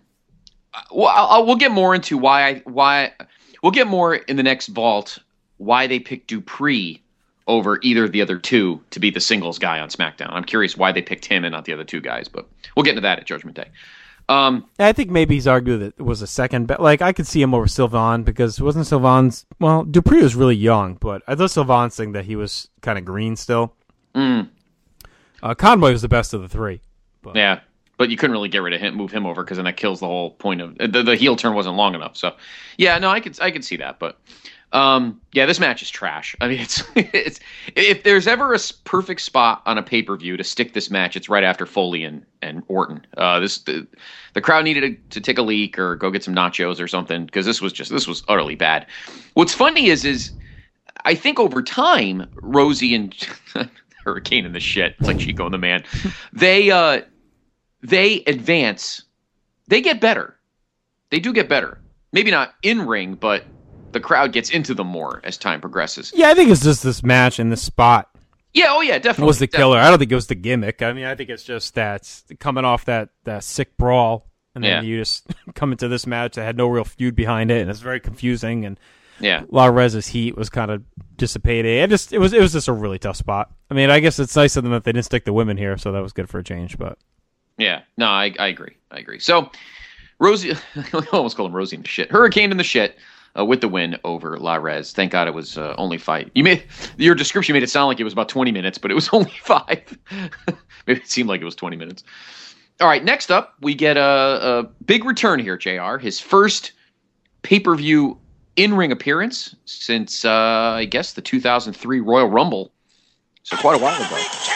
get more into why we'll get more in the next Vault, why they picked Dupree over either of the other two to be the singles guy on SmackDown. I'm curious why they picked him and not the other two guys, but we'll get into that at Judgment Day. I think maybe he's argued that it was a second bet. Like, I could see him over Sylvain because wasn't Sylvain's... Well, Dupree was really young, but I thought Sylvain's thing that he was kind of green still. Conway was the best of the three. But. Yeah, but you couldn't really get rid of him, move him over, because then that kills the whole point of... The heel turn wasn't long enough, so... Yeah, no, I could see that, but... this match is trash. I mean, it's if there's ever a perfect spot on a pay-per-view to stick this match, it's right after Foley and Orton. The crowd needed to take a leak or go get some nachos or something because this was utterly bad. What's funny is I think over time, Rosie and Hurricane in the shit, it's like Chico and the Man, they advance, they get better. They do get better. Maybe not in ring, but the crowd gets into them more as time progresses. Yeah, I think it's just this match and this spot. Yeah, definitely. Was the killer. I don't think it was the gimmick. I mean, I think it's just that coming off that sick brawl, and then you just come into this match that had no real feud behind it, and it's very confusing, and La Rez's heat was kind of dissipating. It was just a really tough spot. I mean, I guess it's nice of them that they didn't stick the women here, so that was good for a change, but... Yeah, no, I agree. So, Rosie... I almost called him Rosie in the shit. Hurricane in the shit. With the win over La Res. Thank God it was only 5. Your description made it sound like it was about 20 minutes, but it was only 5. Maybe it seemed like it was 20 minutes. All right, next up, we get a big return here, JR. His first pay-per-view in-ring appearance since, I guess, the 2003 Royal Rumble. So quite a while ago.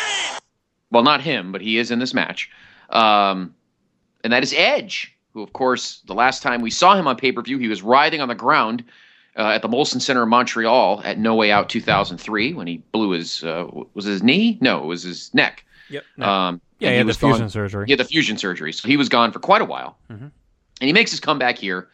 Well, not him, but he is in this match. And that is Edge, who, of course, the last time we saw him on pay-per-view, he was writhing on the ground at the Molson Center in Montreal at No Way Out 2003 when he blew his, was it his knee? No, it was his neck. Yep. He had the fusion surgery. He had the fusion surgery, so he was gone for quite a while. Mm-hmm. And he makes his comeback here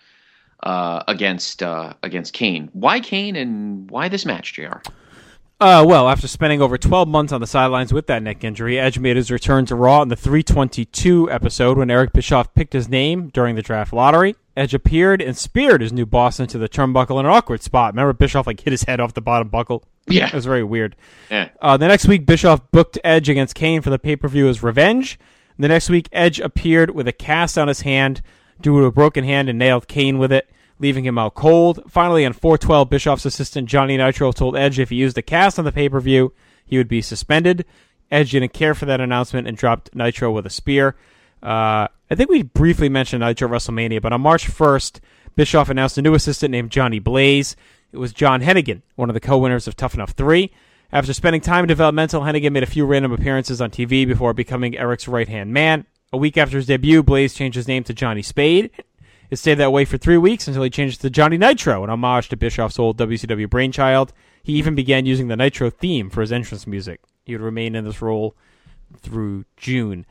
against Kane. Why Kane and why this match, JR? Well, after spending over 12 months on the sidelines with that neck injury, Edge made his return to Raw in the 322 episode when Eric Bischoff picked his name during the draft lottery. Edge appeared and speared his new boss into the turnbuckle in an awkward spot. Remember, Bischoff hit his head off the bottom buckle? Yeah. It was very weird. Yeah. The next week, Bischoff booked Edge against Kane for the pay-per-view as Revenge. The next week, Edge appeared with a cast on his hand due to a broken hand and nailed Kane with it, leaving him out cold. Finally, on 4/12, Bischoff's assistant Johnny Nitro told Edge if he used a cast on the pay-per-view, he would be suspended. Edge didn't care for that announcement and dropped Nitro with a spear. I think we briefly mentioned Nitro at WrestleMania, but on March 1st, Bischoff announced a new assistant named Johnny Blaze. It was John Hennigan, one of the co-winners of Tough Enough 3. After spending time in developmental, Hennigan made a few random appearances on TV before becoming Eric's right-hand man. A week after his debut, Blaze changed his name to Johnny Spade. It stayed that way for 3 weeks until he changed it to Johnny Nitro, an homage to Bischoff's old WCW brainchild. He even began using the Nitro theme for his entrance music. He would remain in this role through June.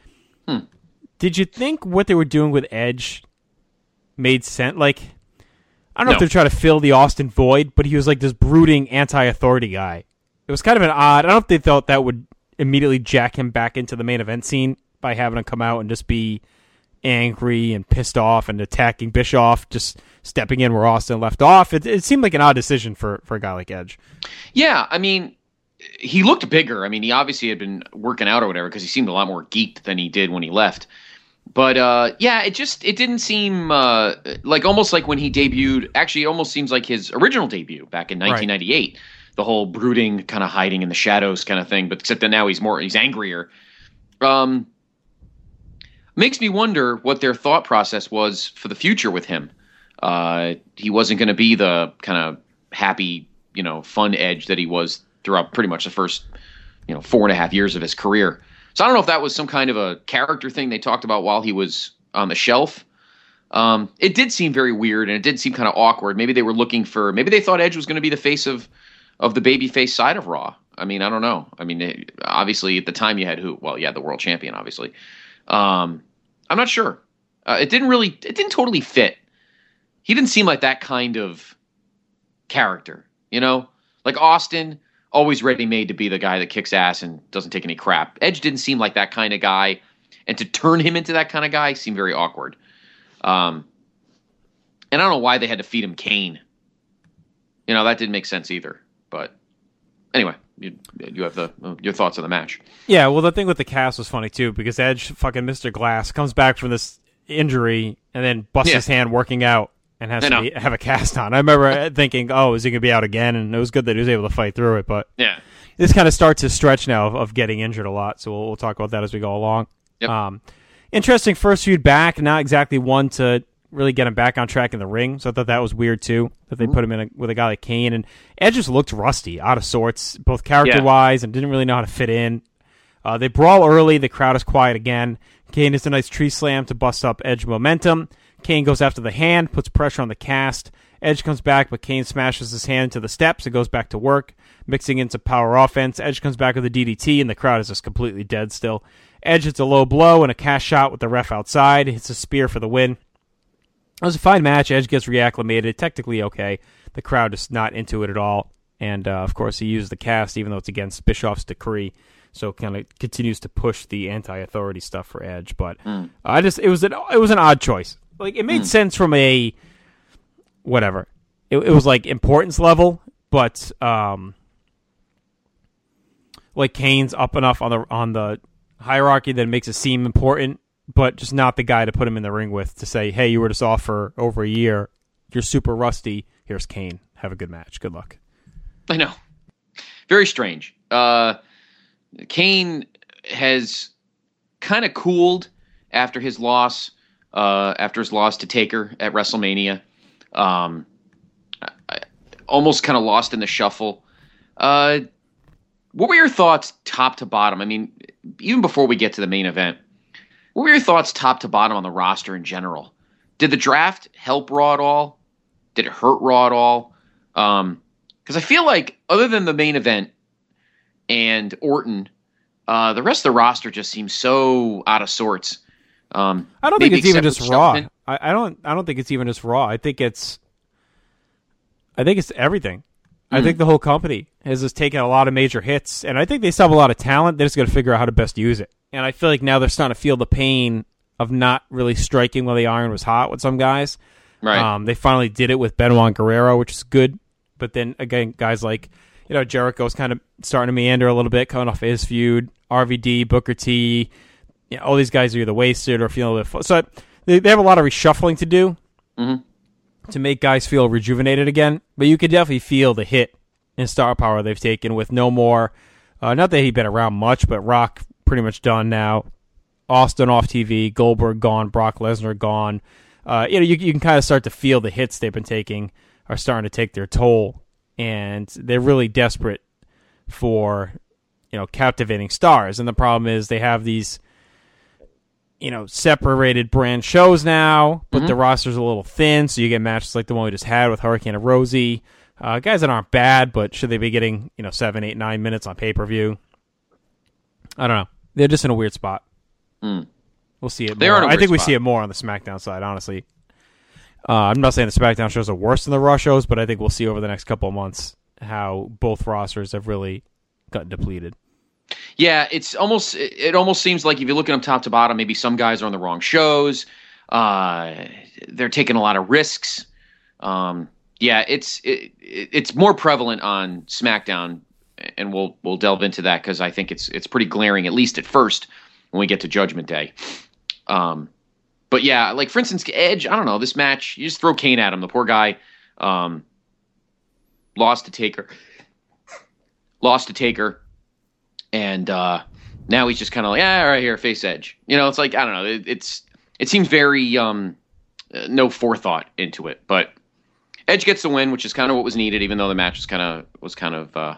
Did you think what they were doing with Edge made sense? Like, I don't know if they're trying to fill the Austin void, but he was like this brooding anti-authority guy. It was kind of an odd... I don't know if they thought that would immediately jack him back into the main event scene by having him come out and just be angry and pissed off and attacking Bischoff, just stepping in where Austin left off. It seemed like an odd decision for a guy like Edge. Yeah, I mean, he looked bigger. I mean, he obviously had been working out or whatever because he seemed a lot more geeked than he did when he left. But yeah, it didn't seem like almost like when he debuted. Actually, it almost seems like his original debut back in 1998. Right. The whole brooding, kind of hiding in the shadows kind of thing. But except that now he's angrier. Makes me wonder what their thought process was for the future with him. He wasn't going to be the kind of happy, fun Edge that he was throughout pretty much the first, 4.5 years of his career. So I don't know if that was some kind of a character thing they talked about while he was on the shelf. It did seem very weird, and it did seem kind of awkward. Maybe they thought Edge was going to be the face of the babyface side of Raw. I mean, I don't know. I mean, obviously at the time you had who? Well, yeah, the world champion, obviously. I'm not sure. It didn't totally fit. He didn't seem like that kind of character, like Austin, always ready-made to be the guy that kicks ass and doesn't take any crap. Edge didn't seem like that kind of guy, and to turn him into that kind of guy seemed very awkward. And I don't know why they had to feed him Kane. That didn't make sense either. But anyway, you have your thoughts on the match. Yeah, well, the thing with the cast was funny too, because Edge, fucking Mr. Glass, comes back from this injury and then busts his hand working out and has to have a cast on. I remember thinking, oh, is he going to be out again? And it was good that he was able to fight through it. But yeah, this kind of starts his stretch now of getting injured a lot. So we'll talk about that as we go along. Yep. Interesting first feud back. Not exactly one to really get him back on track in the ring. So I thought that was weird too, that they put him in with a guy like Kane. And Edge just looked rusty, out of sorts, both character-wise and didn't really know how to fit in. They brawl early. The crowd is quiet again. Kane hits a nice tree slam to bust up Edge momentum. Kane goes after the hand, puts pressure on the cast. Edge comes back, but Kane smashes his hand into the steps and goes back to work, mixing in some power offense. Edge comes back with a DDT, and the crowd is just completely dead still. Edge hits a low blow and a cash shot with the ref outside. Hits a spear for the win. It was a fine match. Edge gets reacclimated. Technically okay. The crowd is not into it at all. And, of course, he used the cast, even though it's against Bischoff's decree. So kind of continues to push the anti-authority stuff for Edge. But it was an odd choice. Like, it made sense from a whatever. It was like importance level, but like Kane's up enough on the hierarchy that it makes it seem important, but just not the guy to put him in the ring with to say, hey, you were just off for over a year. You're super rusty. Here's Kane. Have a good match. Good luck. I know. Very strange. Kane has kind of cooled after his loss to Taker at WrestleMania. Almost kind of lost in the shuffle. What were your thoughts top to bottom? I mean, even before we get to the main event, what were your thoughts top to bottom on the roster in general? Did the draft help Raw at all? Did it hurt Raw at all? Because I feel like other than the main event and Orton, the rest of the roster just seems so out of sorts. I don't think it's even just Raw. I don't think it's even just Raw. I think it's everything. I think the whole company has just taken a lot of major hits, and I think they still have a lot of talent. They're just going to figure out how to best use it. And I feel like now they're starting to feel the pain of not really striking while the iron was hot with some guys. Right. They finally did it with Benoit and Guerrero, which is good. But then again, guys like Jericho's kind of starting to meander a little bit, coming off his feud. RVD, Booker T, all these guys are either wasted or feeling a little bit. So they have a lot of reshuffling to do to make guys feel rejuvenated again. But you could definitely feel the hit in star power they've taken with no more. Not that he'd been around much, but Rock pretty much done now. Austin off TV, Goldberg gone, Brock Lesnar gone. You can kind of start to feel the hits they've been taking are starting to take their toll, and they're really desperate for captivating stars. And the problem is they have these separated brand shows now, but the roster's a little thin, so you get matches like the one we just had with Hurricane and Rosie. Guys that aren't bad, but should they be getting 7, 8, 9 minutes on pay-per-view? I don't know. They're just in a weird spot. We'll see it more. I think we see it more on the SmackDown side, honestly. I'm not saying the SmackDown shows are worse than the Raw shows, but I think we'll see over the next couple of months how both rosters have really gotten depleted. Yeah, it almost seems like if you look at them top to bottom, maybe some guys are on the wrong shows. They're taking a lot of risks. It's more prevalent on SmackDown, and we'll delve into that because I think it's pretty glaring, at least at first, when we get to Judgment Day. But yeah, like for instance, Edge, I don't know, this match, you just throw Kane at him. The poor guy lost to Taker. And now he's just kind of like, all right, here, face Edge. It's like, I don't know, it seems very no forethought into it. But Edge gets the win, which is kind of what was needed, even though the match was kind of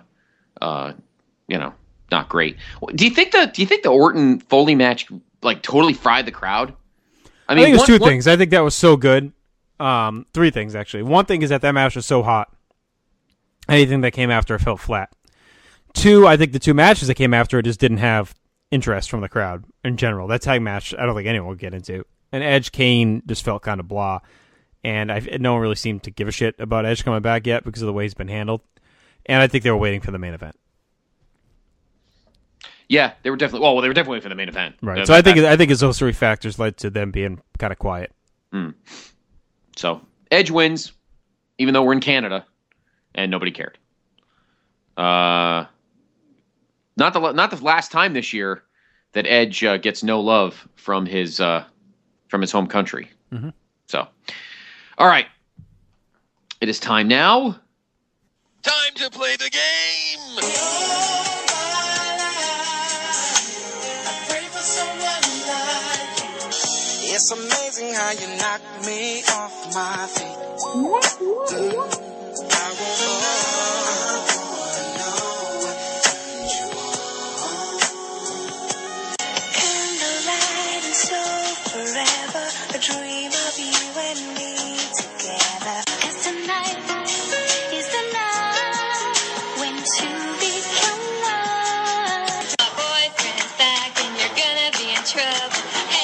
not great. Do you think the Orton Foley match like totally fried the crowd? I think there's two things. I think that was so good. Three things, actually. One thing is that match was so hot. Anything that came after it felt flat. Two, I think the two matches that came after it just didn't have interest from the crowd in general. That tag match, I don't think anyone would get into. And Edge Kane just felt kind of blah. And no one really seemed to give a shit about Edge coming back yet because of the way he's been handled. And I think they were waiting for the main event. Yeah, they were definitely waiting for the main event. Right. So I think it's those three factors led to them being kind of quiet. So Edge wins, even though we're in Canada, and nobody cared. Not the last time this year that Edge gets no love from his home country. Mm-hmm. So, all right, it is time now. Time to play the game. It's amazing how you knock me off my feet. Candlelight and slow forever, a dream of you and me together. 'Cause tonight is the night when two become one. My boyfriend's back and you're gonna be in trouble.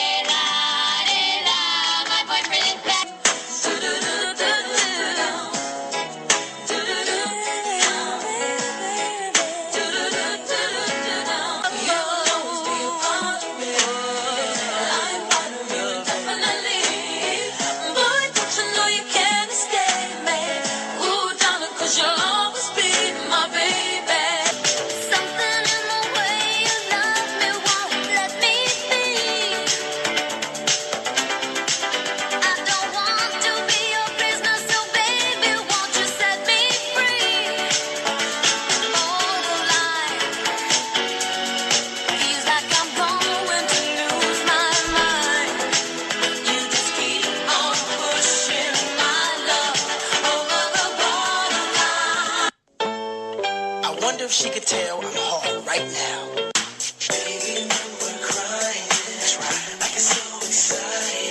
If she could tell I'm hard right now. Baby, we're crying. That's right. I get so excited.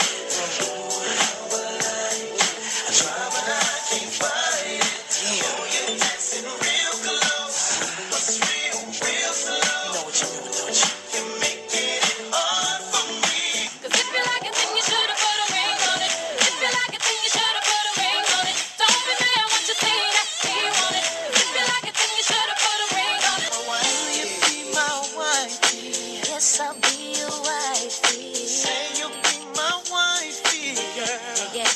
I try, but I can't find it. Oh, you're dancing real close, but it's real slow. You know what you're doing, don't you? You're making it hard for me. 'Cause if you like it, then you should have put a ring on it. If you like it, then you should have put a ring on it. Don't be mad what you say that you want it. If you like it, then you should have put a ring on it. Yes, I'll be your wifey. Say you'll be my wifey, girl. Yeah.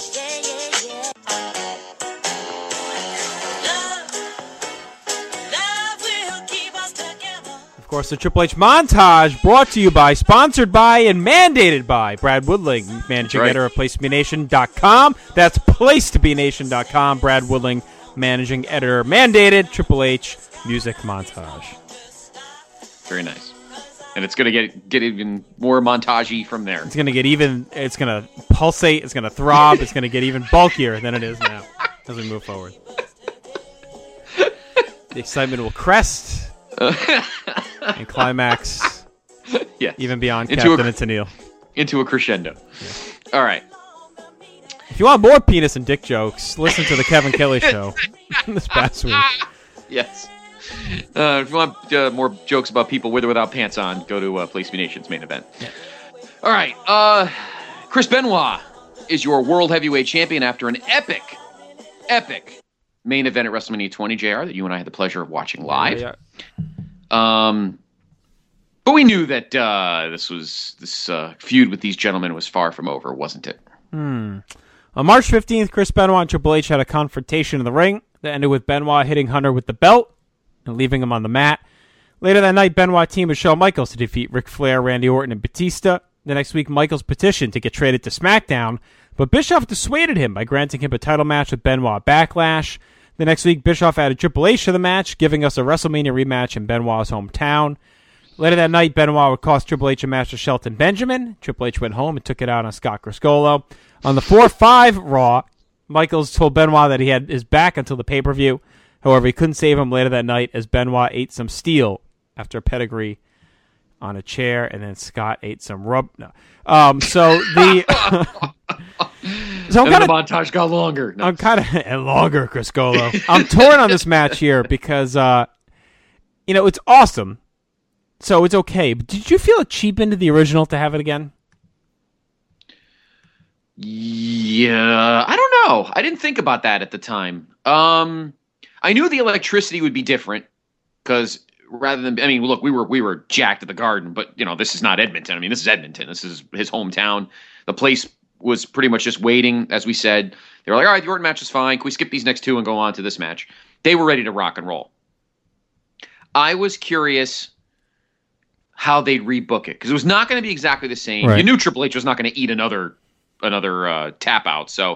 Love will keep us together. Of course, the Triple H montage brought to you by, sponsored by, and mandated by Brad Woodling, managing editor of PlaceToBeNation.com. That's PlaceToBeNation.com. Brad Woodling, managing editor, mandated Triple H music montage. Very nice. And it's going to get even more montagey from there. It's going to get it's going to pulsate, it's going to throb, it's going to get even bulkier than it is now as we move forward. The excitement will crest and climax even beyond Captain and Tennille. Into a crescendo. Yeah. All right. If you want more penis and dick jokes, listen to the Kevin Kelly Show this past week. Yes. If you want more jokes about people with or without pants on, go to Place to Be Nation's main event. Yeah. All right. Chris Benoit is your World Heavyweight Champion after an epic main event at WrestleMania 20, JR, that you and I had the pleasure of watching live. Yeah. But we knew that this feud with these gentlemen was far from over, wasn't it? On March 15th, Chris Benoit and Triple H had a confrontation in the ring that ended with Benoit hitting Hunter with the belt and leaving him on the mat. Later that night, Benoit teamed with Shawn Michaels to defeat Ric Flair, Randy Orton, and Batista. The next week, Michaels petitioned to get traded to SmackDown, but Bischoff dissuaded him by granting him a title match with Benoit at Backlash. The next week, Bischoff added Triple H to the match, giving us a WrestleMania rematch in Benoit's hometown. Later that night, Benoit would cost Triple H a match with Shelton Benjamin. Triple H went home and took it out on Scott Criscolo. On the 4-5 Raw, Michaels told Benoit that he had his back until the pay-per-view. However, he couldn't save him later that night as Benoit ate some steel after a pedigree on a chair, and then Scott ate some rub. No. So the montage got longer. I'm kind of and longer, Criscolo. I'm torn on this match here because it's awesome, so it's okay. But did you feel it cheapened the original to have it again? Yeah, I don't know. I didn't think about that at the time. I knew the electricity would be different because rather than, look, we were jacked at the Garden, but this is not Edmonton. This is Edmonton. This is his hometown. The place was pretty much just waiting, as we said. They were like, all right, the Orton match is fine. Can we skip these next two and go on to this match? They were ready to rock and roll. I was curious how they'd rebook it because it was not going to be exactly the same. Right. You knew Triple H was not going to eat another tap out. So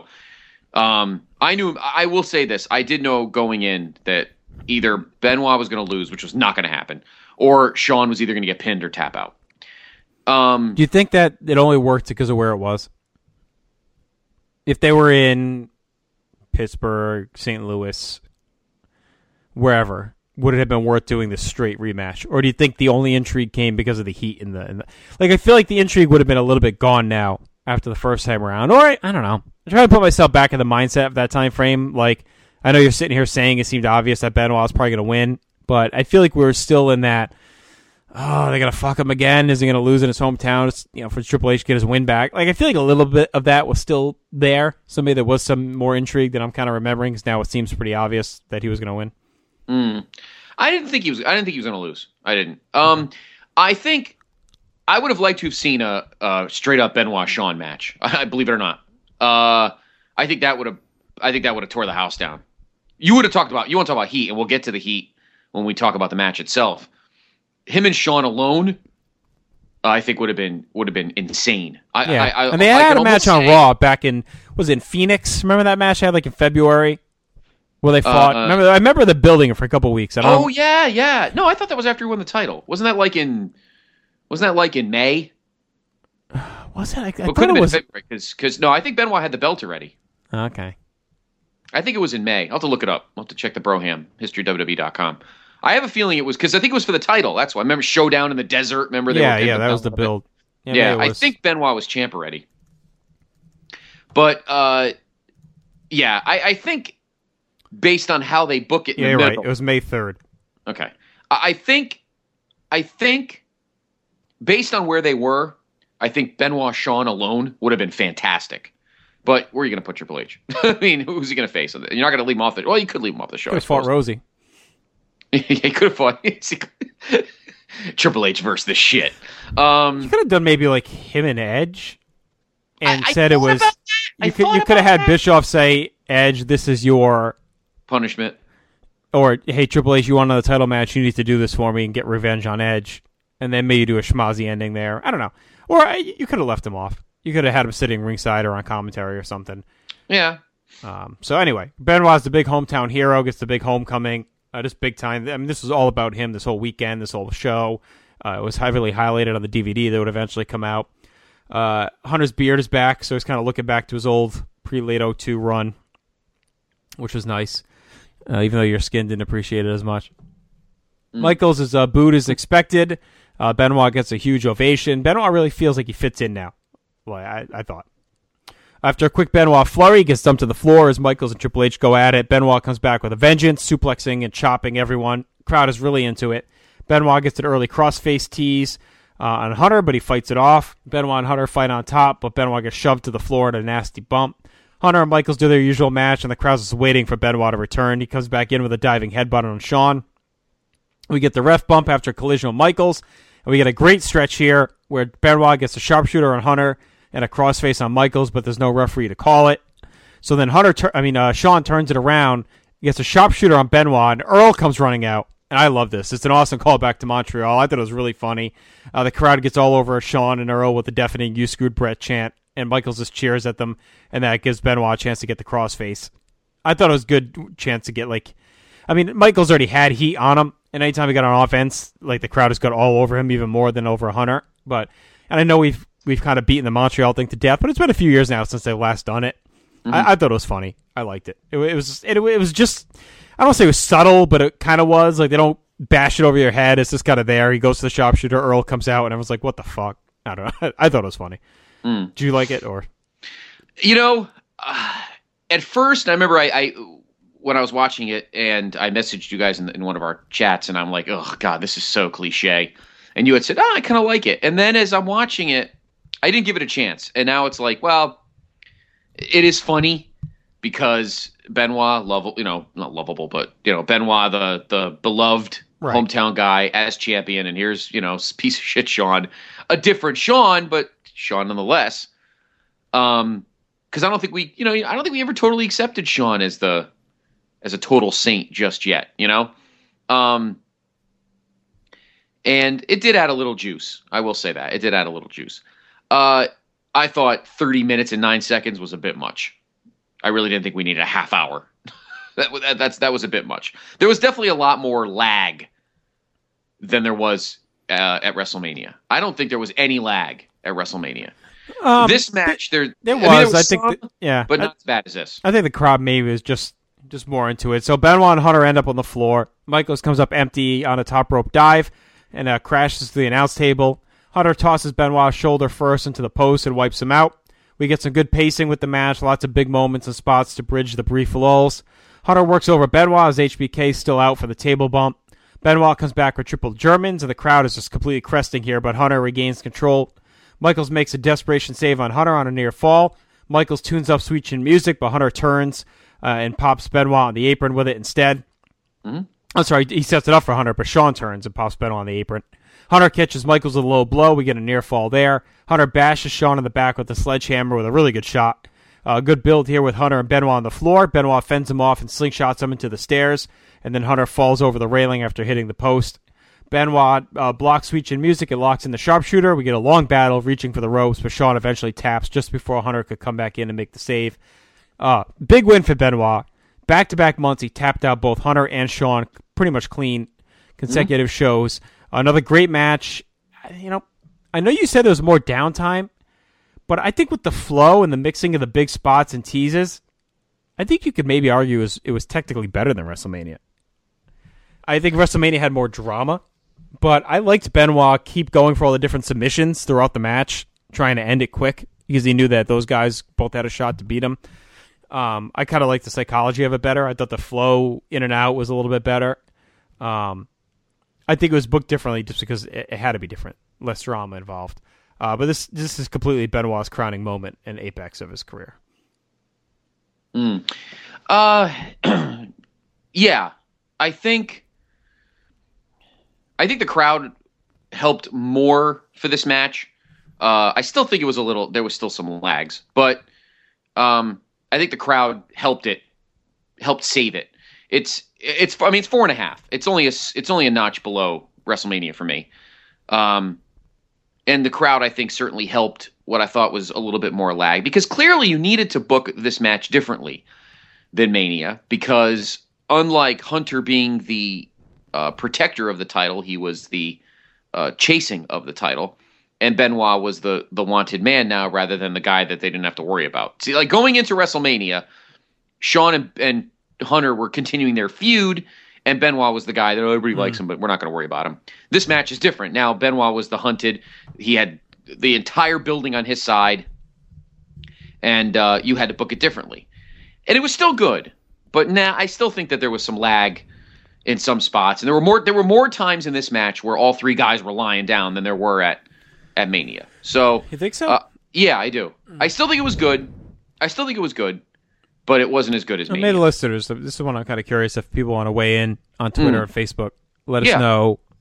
I will say this. I did know going in that either Benoit was going to lose, which was not going to happen, or Shawn was either going to get pinned or tap out. Do you think that it only worked because of where it was? If they were in Pittsburgh, St. Louis, wherever, would it have been worth doing this straight rematch? Or do you think the only intrigue came because of the heat in the like? I feel like the intrigue would have been a little bit gone now after the first time around. Or I don't know. I'm trying to put myself back in the mindset of that time frame. Like, I know you're sitting here saying it seemed obvious that Benoit was probably going to win, but I feel like we were still in that, oh, they're going to fuck him again. Is he going to lose in his hometown? It's, for Triple H to get his win back. Like, I feel like a little bit of that was still there. Maybe there was some more intrigue that I'm kind of remembering because now it seems pretty obvious that he was going to win. I didn't think he was going to lose. I didn't. I think I would have liked to have seen a straight up Benoit Shawn match. I believe it or not. I think that would have tore the house down. You want to talk about heat, and we'll get to the heat when we talk about the match itself. Him and Shawn alone, I think would have been insane. And they had a match on Raw back in, was it in Phoenix? Remember that match they had in February where they fought? I remember the building for a couple weeks. Yeah. No, I thought that was after he won the title. Wasn't that like in May? Was it? I thought it was because no, I think Benoit had the belt already. Okay. I think it was in May. I'll have to look it up. I'll have to check the Broham, history.wwe.com. I have a feeling it was because I think it was for the title. That's why. I remember Showdown in the Desert. Remember they were that was the build. I think Benoit was champ already. But I think based on how they book it in the middle. Right. It was May 3rd. Okay. I think based on where they were, I think Benoit Shawn alone would have been fantastic. But where are you going to put Triple H? Who's he going to face? You're not going to leave him off the. Well, you could leave him off the show. He could have fought Rosie. He could have fought Triple H versus the shit. You could have done maybe like him and Edge, and said it was. You could have had Bischoff say, "Edge, this is your punishment," or "Hey, Triple H, you want another title match? You need to do this for me and get revenge on Edge," and then maybe do a schmozzy ending there. I don't know. Or you could have left him off. You could have had him sitting ringside or on commentary or something. Yeah. So anyway, Benoit's the big hometown hero, gets the big homecoming, just big time. This was all about him this whole weekend, this whole show. It was heavily highlighted on the DVD that would eventually come out. Hunter's beard is back, so he's kind of looking back to his old pre-late 02 run, which was nice, even though your skin didn't appreciate it as much. Michaels is booed as expected. Benoit gets a huge ovation. Benoit really feels like he fits in now. Well, I thought. After a quick Benoit flurry, he gets dumped to the floor as Michaels and Triple H go at it. Benoit comes back with a vengeance, suplexing and chopping everyone. Crowd is really into it. Benoit gets an early crossface tease on Hunter, but he fights it off. Benoit and Hunter fight on top, but Benoit gets shoved to the floor at a nasty bump. Hunter and Michaels do their usual match, and the crowd is waiting for Benoit to return. He comes back in with a diving headbutt on Shawn. We get the ref bump after a collision with Michaels, And we get a great stretch here where Benoit gets a sharpshooter on Hunter and a crossface on Michaels, but there's no referee to call it. So then Shawn turns it around, gets a sharpshooter on Benoit, and Earl comes running out. And I love this. It's an awesome callback to Montreal. I thought it was really funny. The crowd gets all over Shawn and Earl with the deafening "You screwed Brett" chant, and Michaels just cheers at them, and that gives Benoit a chance to get the crossface. I thought it was a good chance to get, Michaels already had heat on him, and anytime he got on offense, the crowd has got all over him even more than over Hunter. And I know we've kind of beaten the Montreal thing to death, but it's been a few years now since they've last done it. Mm-hmm. I thought it was funny. I liked it. It was just, I don't say it was subtle, but it kind of was. They don't bash it over your head. It's just kind of there. He goes to the sharpshooter. Earl comes out, and everyone's like, what the fuck? I don't know. I thought it was funny. Mm. Did you like it? Or, at first, I remember I when I was watching it, and I messaged you guys in one of our chats, and I'm like, oh, God, this is so cliche. And you had said, I kind of like it. And then as I'm watching it, I didn't give it a chance. And now it's like, well, it is funny because Benoit, not lovable, but, Benoit, the beloved hometown guy as champion. And here's, piece of shit Shawn, a different Shawn, but Shawn nonetheless. Because I don't think we ever totally accepted Shawn as a total saint just yet, and it did add a little juice. I will say that it did add a little juice. I thought 30 minutes and 9 seconds was a bit much. I really didn't think we needed a half hour. that was a bit much. There was definitely a lot more lag than there was at WrestleMania. I don't think there was any lag at WrestleMania. This match, there was. I think, but not as bad as this. I think the crowd maybe was just more into it. So Benoit and Hunter end up on the floor. Michaels comes up empty on a top rope dive and crashes to the announce table. Hunter tosses Benoit's shoulder first into the post and wipes him out. We get some good pacing with the match, lots of big moments and spots to bridge the brief lulls. Hunter works over Benoit as HBK is still out for the table bump. Benoit comes back with triple Germans, and the crowd is just completely cresting here, but Hunter regains control. Michaels makes a desperation save on Hunter on a near fall. Michaels tunes up Sweet Chin Music, but Hunter turns and pops Benoit on the apron with it instead. Mm-hmm. I'm sorry, he sets it up for Hunter, but Shawn turns and pops Benoit on the apron. Hunter catches Michaels with a low blow. We get a near fall there. Hunter bashes Shawn in the back with a sledgehammer with a really good shot. Good build here with Hunter and Benoit on the floor. Benoit fends him off and slingshots him into the stairs, and then Hunter falls over the railing after hitting the post. Benoit blocks Sweet Chin Music and locks in the sharpshooter. We get a long battle reaching for the ropes, but Shawn eventually taps just before Hunter could come back in and make the save. Big win for Benoit. Back-to-back months, he tapped out both Hunter and Shawn pretty much clean consecutive shows. Another great match. I know you said there was more downtime, but I think with the flow and the mixing of the big spots and teases, I think you could maybe argue it was technically better than WrestleMania. I think WrestleMania had more drama, but I liked Benoit keep going for all the different submissions throughout the match, trying to end it quick because he knew that those guys both had a shot to beat him. I kind of liked the psychology of it better. I thought the flow in and out was a little bit better. I think it was booked differently just because it had to be different, less drama involved. But this is completely Benoit's crowning moment and apex of his career. Yeah, I think the crowd helped more for this match. I still think there was still some lags, but I think the crowd helped save it. It's 4.5. It's only a notch below WrestleMania for me. And the crowd, I think, certainly helped what I thought was a little bit more lag, because clearly you needed to book this match differently than Mania, because unlike Hunter being the protector of the title, he was the chasing of the title, and Benoit was the wanted man now rather than the guy that they didn't have to worry about. See, like going into WrestleMania, Shawn and Hunter were continuing their feud, and Benoit was the guy that everybody likes him, but we're not going to worry about him. This match is different. Now Benoit was the hunted. He had the entire building on his side, and you had to book it differently. And it was still good, but now I still think that there was some lag in some spots, and there were more times in this match where all three guys were lying down than there were at Mania. So you think so? Yeah, I do. I still think it was good. But it wasn't as good as Mania. Maybe listeners, this is one I'm kind of curious if people want to weigh in on Twitter or Facebook. Let us know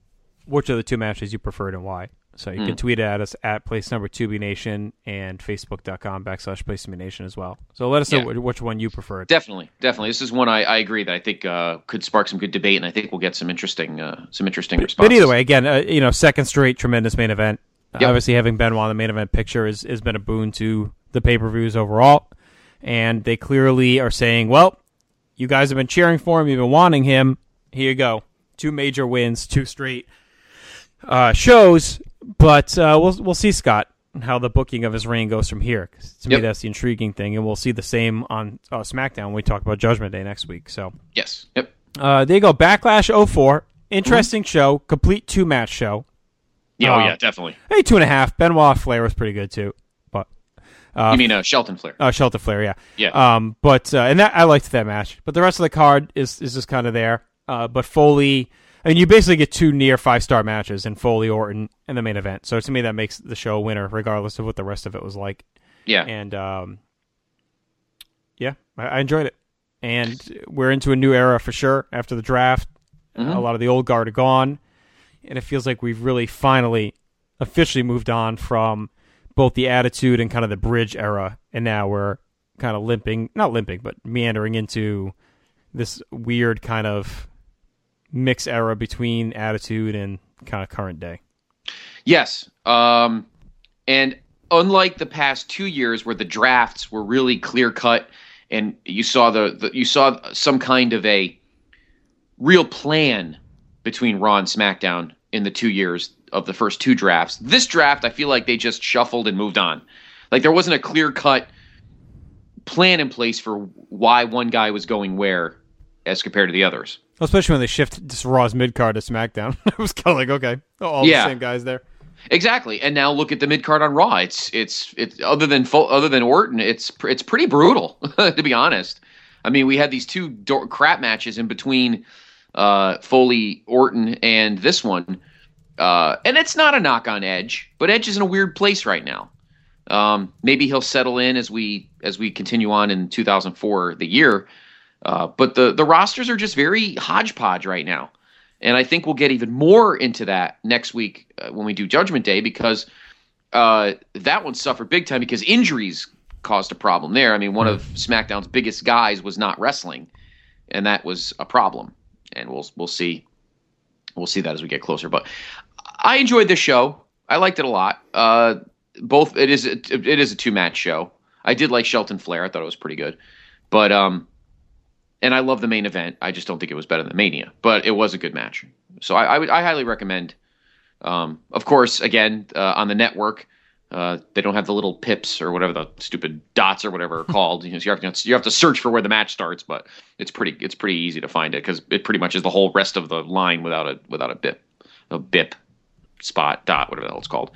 which of the two matches you preferred and why. So you can tweet at us at place number 2BNation and facebook.com/place to be nation as well. So let us know which one you preferred. Definitely. This is one I agree that I think could spark some good debate, and I think we'll get some interesting responses. But either way, again, second straight tremendous main event. Obviously, having Benoit in the main event picture has been a boon to the pay-per-views overall, and they clearly are saying, well, you guys have been cheering for him, you've been wanting him, here you go. 2 major wins, 2 straight shows, but we'll see, Scott, how the booking of his reign goes from here. 'Cause to me, that's the intriguing thing, and we'll see the same on SmackDown when we talk about Judgment Day next week. So yes, yep. There you go, Backlash 04, interesting show, complete 2-match show. Yeah, definitely. Hey, 2.5. Benoit Flair was pretty good too, but you mean Shelton Flair? Shelton Flair, yeah. Yeah. But and that I liked that match, but the rest of the card is just kind of there. But Foley, I mean, you basically get 2 near 5-star matches in Foley, Orton, and the main event. So to me, that makes the show a winner, regardless of what the rest of it was like. Yeah. And I enjoyed it. And we're into a new era for sure after the draft. A lot of the old guard are gone. And it feels like we've really finally officially moved on from both the Attitude and kind of the Bridge era. And now we're kind of meandering into this weird kind of mix era between Attitude and kind of current day. Yes. And unlike the past 2 years where the drafts were really clear cut and you saw you saw some kind of a real plan between Raw and SmackDown in the 2 years of the first 2 drafts. This draft, I feel like they just shuffled and moved on. Like there wasn't a clear-cut plan in place for why one guy was going where as compared to the others. Especially when they shifted this Raw's mid-card to SmackDown. It was kind of like, okay, all the same guys there. Exactly. And now look at the mid-card on Raw. It's other than Orton, it's pretty brutal, to be honest. I mean, we had these 2 crap matches in between Foley, Orton, and this one. And it's not a knock on Edge, but Edge is in a weird place right now. Maybe he'll settle in as we continue on in 2004, the year. But the rosters are just very hodgepodge right now. And I think we'll get even more into that next week when we do Judgment Day, because that one suffered big time because injuries caused a problem there. I mean, one of SmackDown's biggest guys was not wrestling, and that was a problem. And we'll see that as we get closer. But I enjoyed this show. I liked it a lot. It is a 2-match show. I did like Shelton Flair. I thought it was pretty good. But and I love the main event. I just don't think it was better than Mania. But it was a good match. So I highly recommend. Of course, again, on the network, they don't have the little pips or whatever the stupid dots or whatever are called. You have to search for where the match starts, but it's pretty easy to find it because it pretty much is the whole rest of the line without a bip spot dot, whatever the hell it's called.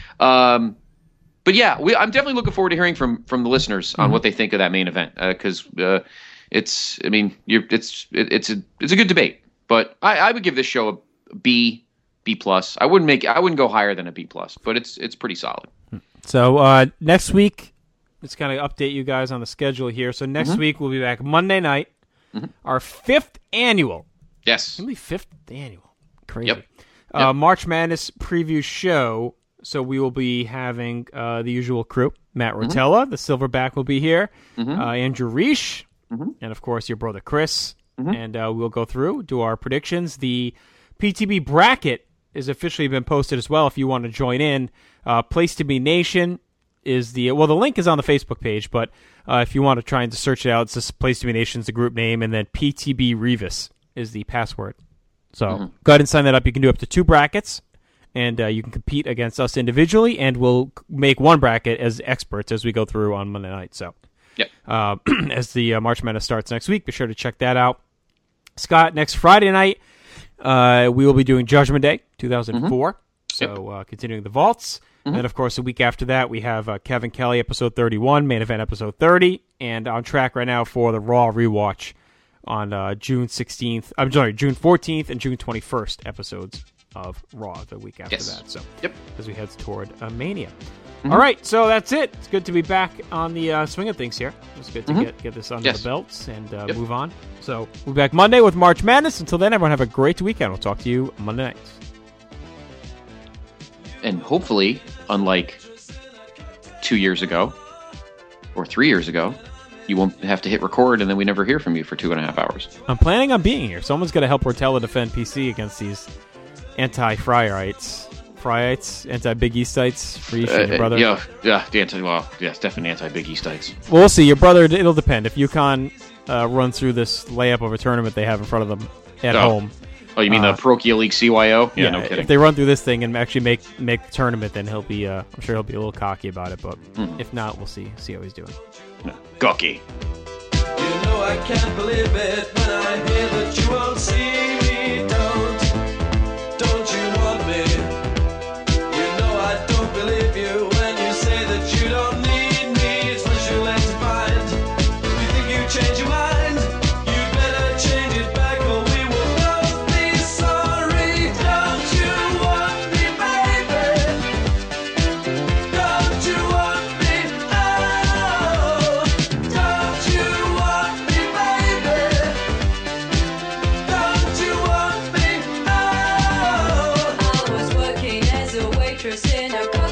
But yeah, I'm definitely looking forward to hearing from the listeners on what they think of that main event because it's a good debate. But I would give this show a B plus. I wouldn't go higher than a B plus, but it's pretty solid. So next week, let's kind of update you guys on the schedule here. So next week we'll be back Monday night, our 5th annual. Yes, only 5th annual. Crazy. Yep. March Madness preview show. So we will be having the usual crew. Matt Rotella, the Silverback, will be here. Andrew Reich, and of course your brother Chris. And we'll go through, do our predictions. The PTB bracket is officially been posted as well if you want to join in. Place to Be Nation is the link is on the Facebook page, but if you want to try and search it out, it's just Place to Be Nation is the group name, and then PTB Revis is the password. So go ahead and sign that up. You can do up to 2 brackets, and you can compete against us individually, and we'll make one bracket as experts as we go through on Monday night. So as the March Madness starts next week, be sure to check that out. Scott, next Friday night, we will be doing Judgment Day 2004. So continuing the vaults. And then, of course, a week after that, we have Kevin Kelly, episode 31, main event episode 30, and on track right now for the Raw rewatch on June 14th and June 21st episodes of Raw the week after that. So, as we head toward Mania. All right, so that's it. It's good to be back on the swing of things here. It's good to get this under the belts and move on. So we'll be back Monday with March Madness. Until then, everyone have a great weekend. We'll talk to you Monday night. And hopefully, unlike 2 years ago or 3 years ago, you won't have to hit record and then we never hear from you for 2.5 hours. I'm planning on being here. Someone's got to help Rotella defend PC against these anti-Fryites. Fryites? Anti-Big Eastites? For you and your brother? It's definitely anti-Big Eastites. Well, we'll see. Your brother, it'll depend. If UConn runs through this layup of a tournament they have in front of them at home. Oh, you mean the Parochial League CYO? Yeah, no kidding. If they run through this thing and actually make the tournament, then he'll be. I'm sure he'll be a little cocky about it. But if not, we'll see how he's doing. Cocky. You know I can't believe it when I hear that you won't see me. Don't you want me? You know I don't believe you when you say that you don't need me. It's what you like to find. You think you change your mind? You better change it back or we will both be sorry. Don't you want me, baby? Don't you want me? Oh, don't you want me, baby? Don't you want me? Oh. I was working as a waitress in a